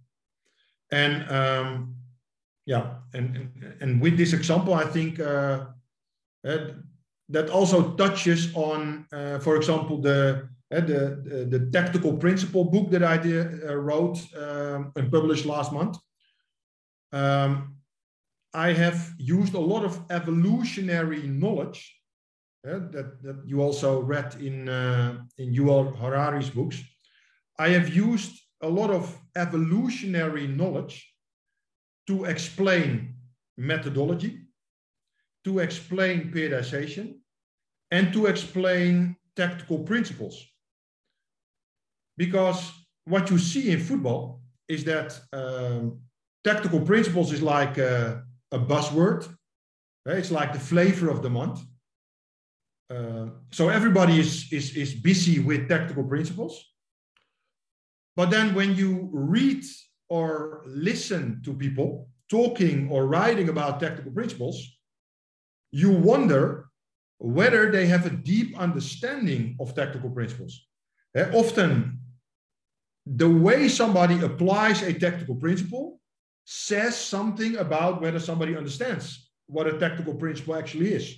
And um, yeah, and, and, and with this example, I think uh, uh, that also touches on, uh, for example, the, uh, the, the, the tactical principle book that I did, uh, wrote um, and published last month. Um, I have used a lot of evolutionary knowledge uh, that, that you also read in, uh, in Yuval Harari's books. I have used a lot of evolutionary knowledge to explain methodology, to explain periodization, and to explain tactical principles. Because what you see in football is that um, tactical principles is like a, a buzzword. It's like the flavor of the month. Uh, so everybody is, is, is busy with tactical principles. But then when you read or listen to people talking or writing about tactical principles, you wonder whether they have a deep understanding of tactical principles. Uh, often, the way somebody applies a tactical principle says something about whether somebody understands what a tactical principle actually is,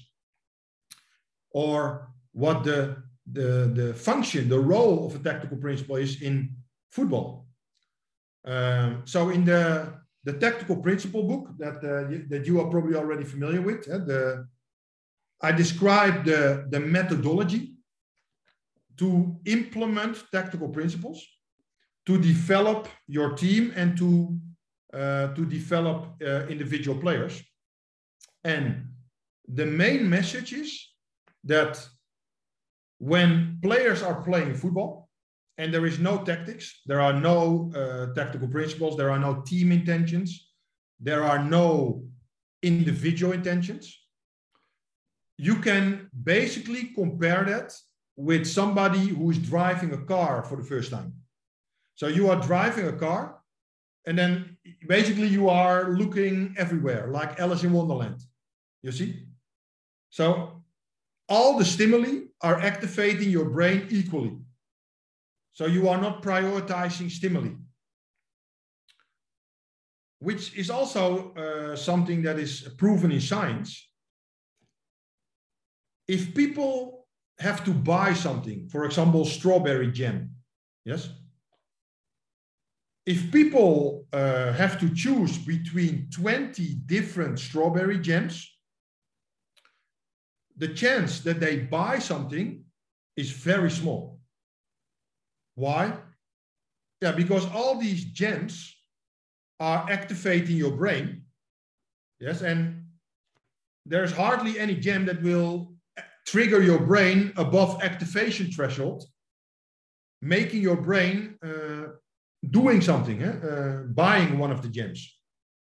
or what the, the, the function, the role of a tactical principle is in football. Um, so in the, the tactical principle book that, uh, you, that you are probably already familiar with, uh, the, I describe the, the methodology to implement tactical principles, to develop your team, and to, uh, to develop uh, individual players. And the main message is that when players are playing football and there is no tactics, there are no uh, tactical principles, there are no team intentions, there are no individual intentions, you can basically compare that with somebody who is driving a car for the first time. So you are driving a car, and then basically you are looking everywhere, like Alice in Wonderland. You see? So all the stimuli are activating your brain equally. So you are not prioritizing stimuli, which is also uh, something that is proven in science. If people have to buy something, for example, strawberry jam, yes? If people uh, have to choose between twenty different strawberry jams, the chance that they buy something is very small. Why? Yeah, because all these gems are activating your brain. Yes, and there's hardly any gem that will trigger your brain above activation threshold, making your brain uh, doing something, eh? uh, buying one of the gems.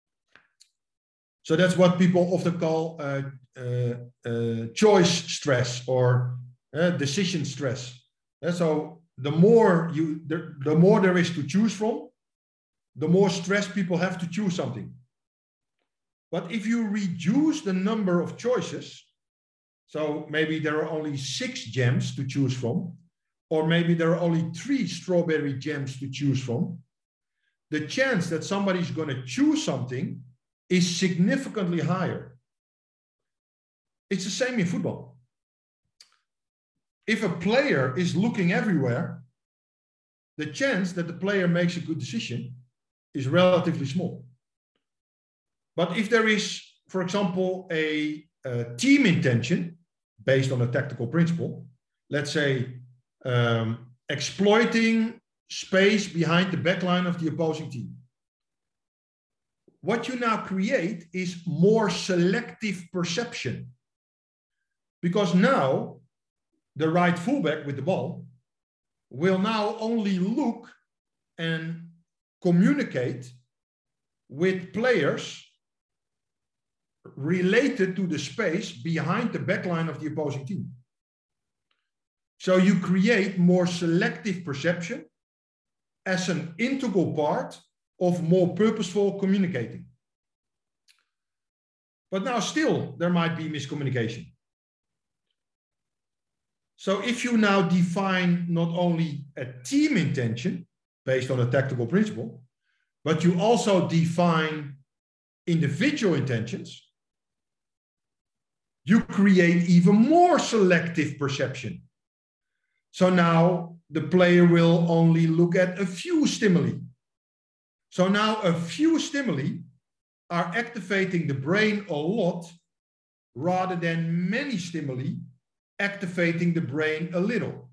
So that's what people often call uh, uh, uh, choice stress or uh, decision stress. And so the more you, the, the more there is to choose from, the more stress people have to choose something. But if you reduce the number of choices, so maybe there are only six gems to choose from, or maybe there are only three strawberry gems to choose from, the chance that somebody's going to choose something is significantly higher. It's the same in football. If a player is looking everywhere, the chance that the player makes a good decision is relatively small. But if there is, for example, a, a team intention based on a tactical principle, let's say um, exploiting space behind the backline of the opposing team, what you now create is more selective perception. Because now the right fullback with the ball will now only look and communicate with players related to the space behind the backline of the opposing team. So you create more selective perception as an integral part of more purposeful communicating. But now still there might be miscommunication. So if you now define not only a team intention based on a tactical principle, but you also define individual intentions, you create even more selective perception. So now the player will only look at a few stimuli. So now a few stimuli are activating the brain a lot rather than many stimuli activating the brain a little.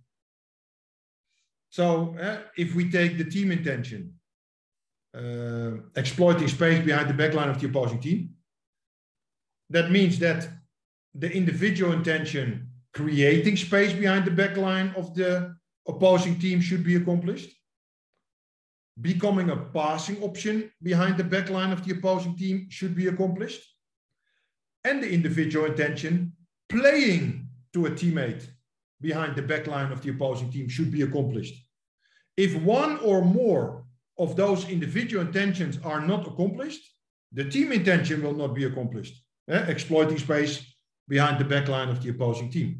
So uh, if we take the team intention, uh, exploiting space behind the backline of the opposing team, that means that the individual intention creating space behind the backline of the opposing team should be accomplished. Becoming a passing option behind the backline of the opposing team should be accomplished. And the individual intention playing to a teammate behind the backline of the opposing team should be accomplished. If one or more of those individual intentions are not accomplished, the team intention will not be accomplished. Eh? Exploiting space behind the backline of the opposing team.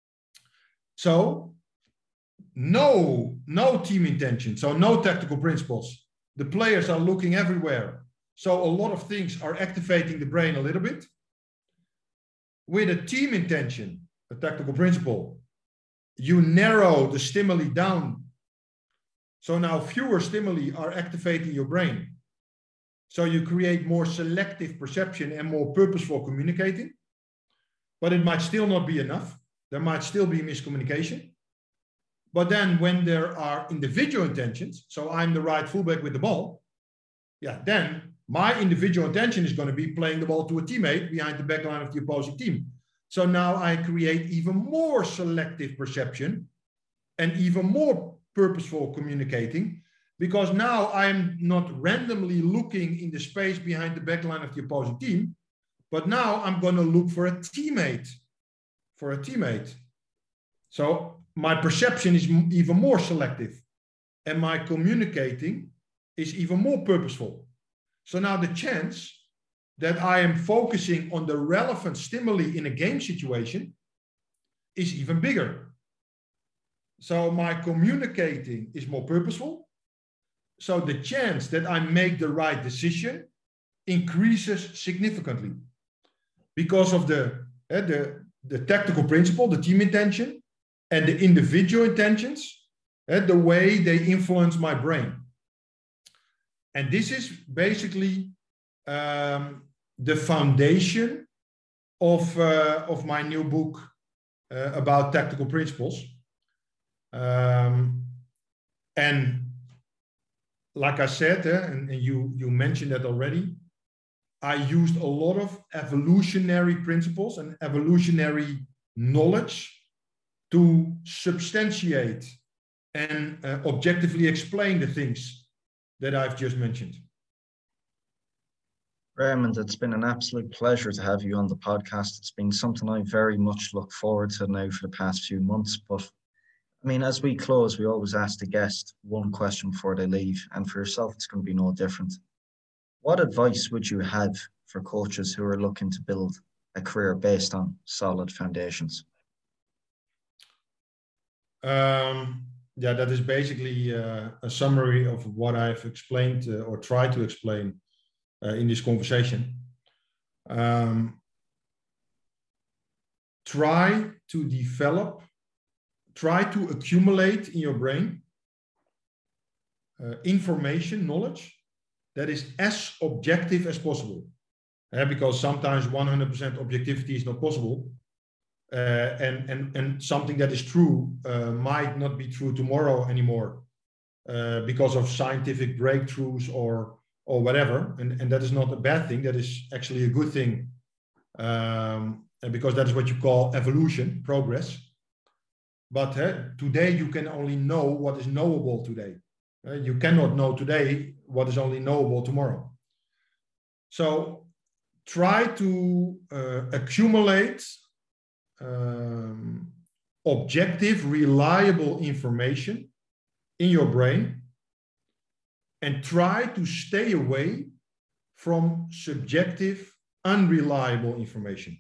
So no, no team intention, so no tactical principles. The players are looking everywhere. So a lot of things are activating the brain a little bit. With a team intention, a tactical principle, you narrow the stimuli down. So now fewer stimuli are activating your brain. So you create more selective perception and more purposeful communicating. But it might still not be enough. There might still be miscommunication. But then when there are individual intentions, so I'm the right fullback with the ball, yeah, then my individual intention is going to be playing the ball to a teammate behind the backline of the opposing team. So now I create even more selective perception and even more purposeful communicating, because now I'm not randomly looking in the space behind the backline of the opposing team, but now I'm going to look for a teammate, for a teammate. So my perception is even more selective and my communicating is even more purposeful. So now the chance that I am focusing on the relevant stimuli in a game situation is even bigger. So my communicating is more purposeful. So the chance that I make the right decision increases significantly because of the, uh, the, the tactical principle, the team intention, and the individual intentions, uh, the way they influence my brain. And this is basically um, the foundation of, uh, of my new book uh, about tactical principles. Um, and like I said, uh, and, and you, you mentioned that already, I used a lot of evolutionary principles and evolutionary knowledge to substantiate and uh, objectively explain the things that I've just mentioned. Raymond, it's been an absolute pleasure to have you on the podcast. It's been something I very much look forward to now for the past few months. But I mean, as we close, we always ask the guest one question before they leave. And for yourself, it's going to be no different. What advice would you have for coaches who are looking to build a career based on solid foundations? Um, yeah, that is basically uh, a summary of what I've explained uh, or tried to explain uh, in this conversation. Um, try to develop, try to accumulate in your brain uh, information, knowledge that is as objective as possible. Uh, because sometimes one hundred percent objectivity is not possible. Uh, and, and, and something that is true uh, might not be true tomorrow anymore uh, because of scientific breakthroughs or, or whatever. And, and that is not a bad thing. That is actually a good thing. Um, and because that is what you call evolution, progress. But uh, today you can only know what is knowable today. Uh, you cannot know today what is only knowable tomorrow. So try to uh, accumulate Um, objective, reliable information in your brain and try to stay away from subjective, unreliable information.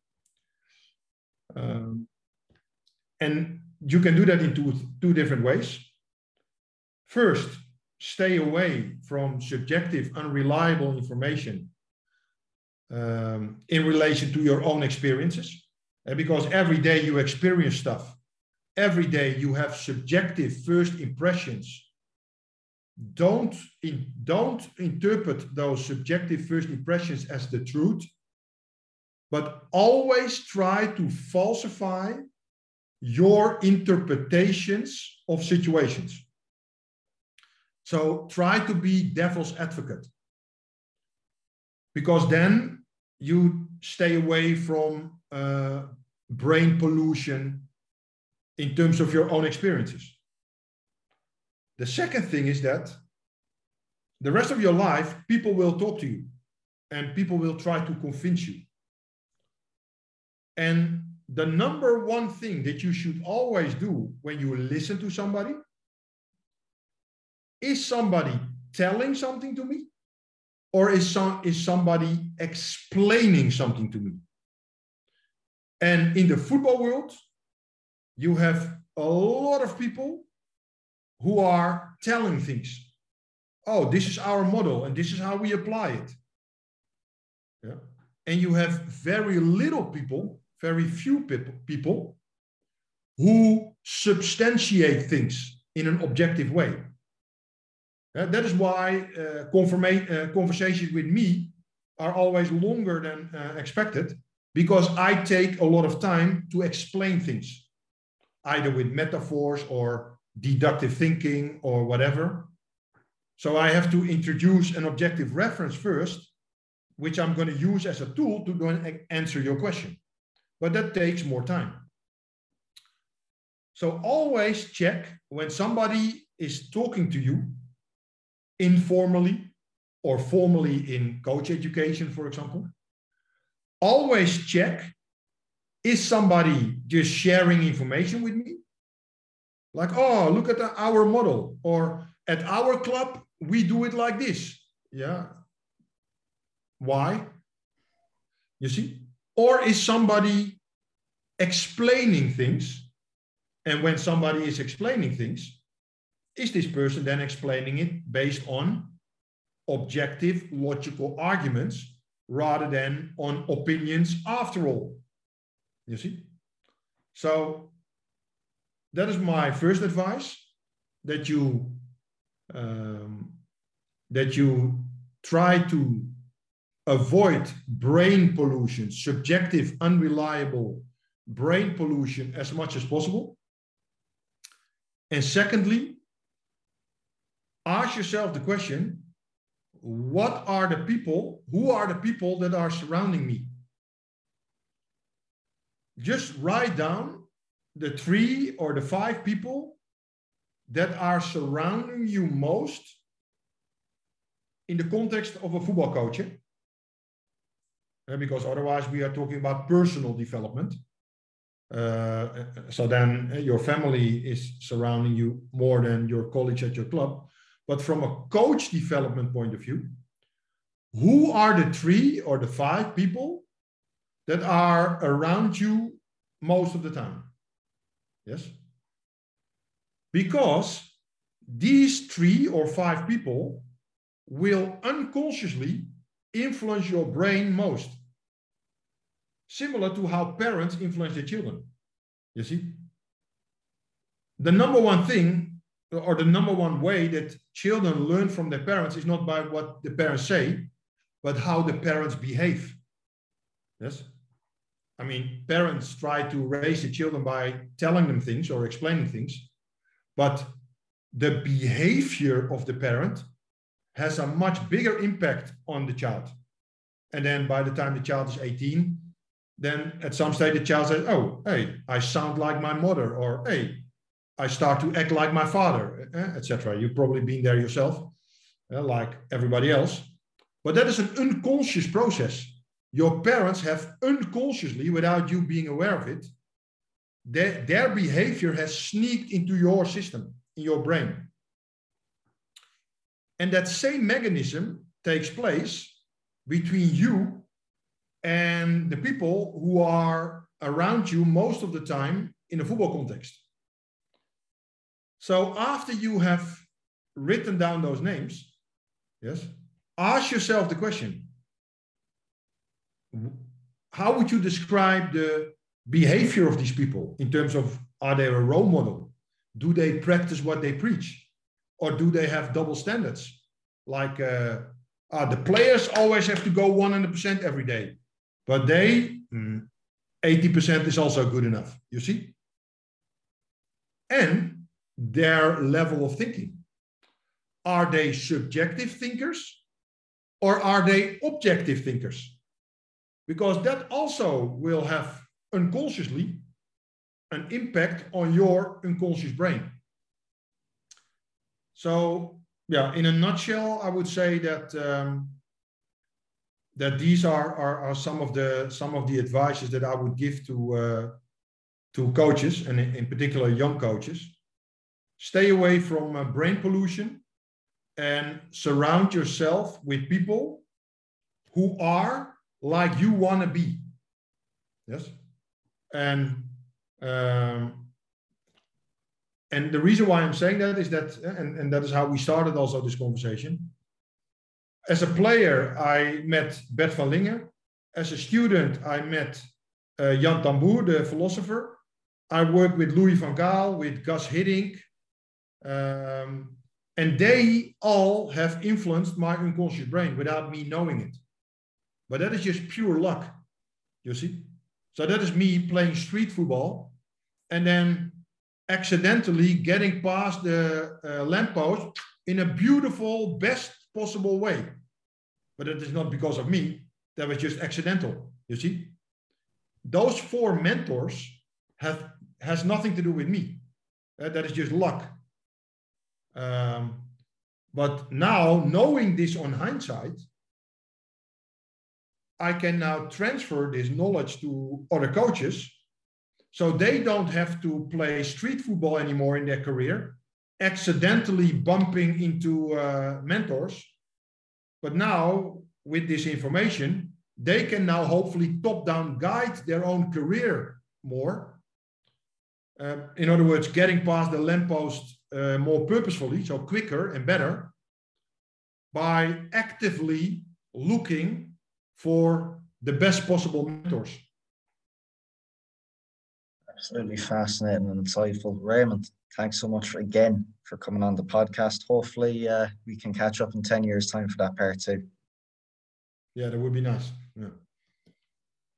Um, and you can do that in two, two different ways. First, stay away from subjective, unreliable information um, in relation to your own experiences. And because every day you experience stuff, every day you have subjective first impressions. Don't, in, don't interpret those subjective first impressions as the truth, but always try to falsify your interpretations of situations. So try to be devil's advocate, because then you stay away from Uh, brain pollution in terms of your own experiences. The second thing is that the rest of your life, people will talk to you and people will try to convince you. And the number one thing that you should always do when you listen to somebody is somebody telling something to me, or is, some, is somebody explaining something to me? And in the football world, you have a lot of people who are telling things. Oh, this is our model and this is how we apply it. Yeah. And you have very little people, very few people, people who substantiate things in an objective way. Yeah, that is why uh, confirma- uh, conversations with me are always longer than uh, expected. Because I take a lot of time to explain things, either with metaphors or deductive thinking or whatever. So I have to introduce an objective reference first, which I'm going to use as a tool to go and answer your question. But that takes more time. So always check when somebody is talking to you informally or formally in coach education, for example. Always check, is somebody just sharing information with me? Like, oh, look at the, our model, or at our club, we do it like this. Yeah. Why? You see? Or is somebody explaining things? And when somebody is explaining things, is this person then explaining it based on objective, logical arguments, rather than on opinions after all? You see? So that is my first advice, that you um, that you try to avoid brain pollution, subjective, unreliable brain pollution as much as possible. And secondly, ask yourself the question, what are the people, who are the people that are surrounding me? Just write down the three or the five people that are surrounding you most in the context of a football coach. Uh, because otherwise we are talking about personal development. Uh, so then uh, your family is surrounding you more than your colleagues at your club. But from a coach development point of view, who are the three or the five people that are around you most of the time? Yes? Because these three or five people will unconsciously influence your brain most. Similar to how parents influence their children. You see? The number one thing, or the number one way that children learn from their parents is not by what the parents say, but how the parents behave. Yes? I mean, parents try to raise the children by telling them things or explaining things, but the behavior of the parent has a much bigger impact on the child. And then by the time the child is eighteen, then at some stage the child says, oh, hey, I sound like my mother, or hey, I start to act like my father, eh, et cetera. You've probably been there yourself, eh, like everybody else. But that is an unconscious process. Your parents have unconsciously, without you being aware of it, their, their behavior has sneaked into your system, in your brain. And that same mechanism takes place between you and the people who are around you most of the time in a football context. So after you have written down those names, yes, ask yourself the question, how would you describe the behavior of these people in terms of, are they a role model? Do they practice what they preach? Or do they have double standards? Like uh, uh, the players always have to go one hundred percent every day, but they, mm, eighty percent is also good enough, you see? And their level of thinking. Are they subjective thinkers or are they objective thinkers? Because that also will have unconsciously an impact on your unconscious brain. So, yeah, in a nutshell, I would say that um, that these are, are, are some of the some of the advices that I would give to uh, to coaches, and in, in particular young coaches. Stay away from uh, brain pollution and surround yourself with people who are like you want to be. Yes, and um, and the reason why I'm saying that is that, and, and that is how we started also this conversation. As a player, I met Bert van Lingen. As a student, I met uh, Jan Tamboer, the philosopher. I worked with Louis van Gaal, with Gus Hiddink. Um, and they all have influenced my unconscious brain without me knowing it. But that is just pure luck, you see? So that is me playing street football and then accidentally getting past the uh, lamppost in a beautiful, best possible way. But it is not because of me. That was just accidental, you see? Those four mentors have has nothing to do with me. Uh, that is just luck. Um, but now, knowing this on hindsight, I can now transfer this knowledge to other coaches so they don't have to play street football anymore in their career, accidentally bumping into uh, mentors. But now, with this information, they can now hopefully top-down guide their own career more. Uh, in other words, getting past the lamppost uh, more purposefully, so quicker and better, by actively looking for the best possible mentors. Absolutely fascinating and insightful. Raymond, thanks so much for, again for coming on the podcast. Hopefully uh, we can catch up in ten years' time for that part two. Yeah, that would be nice. Yeah.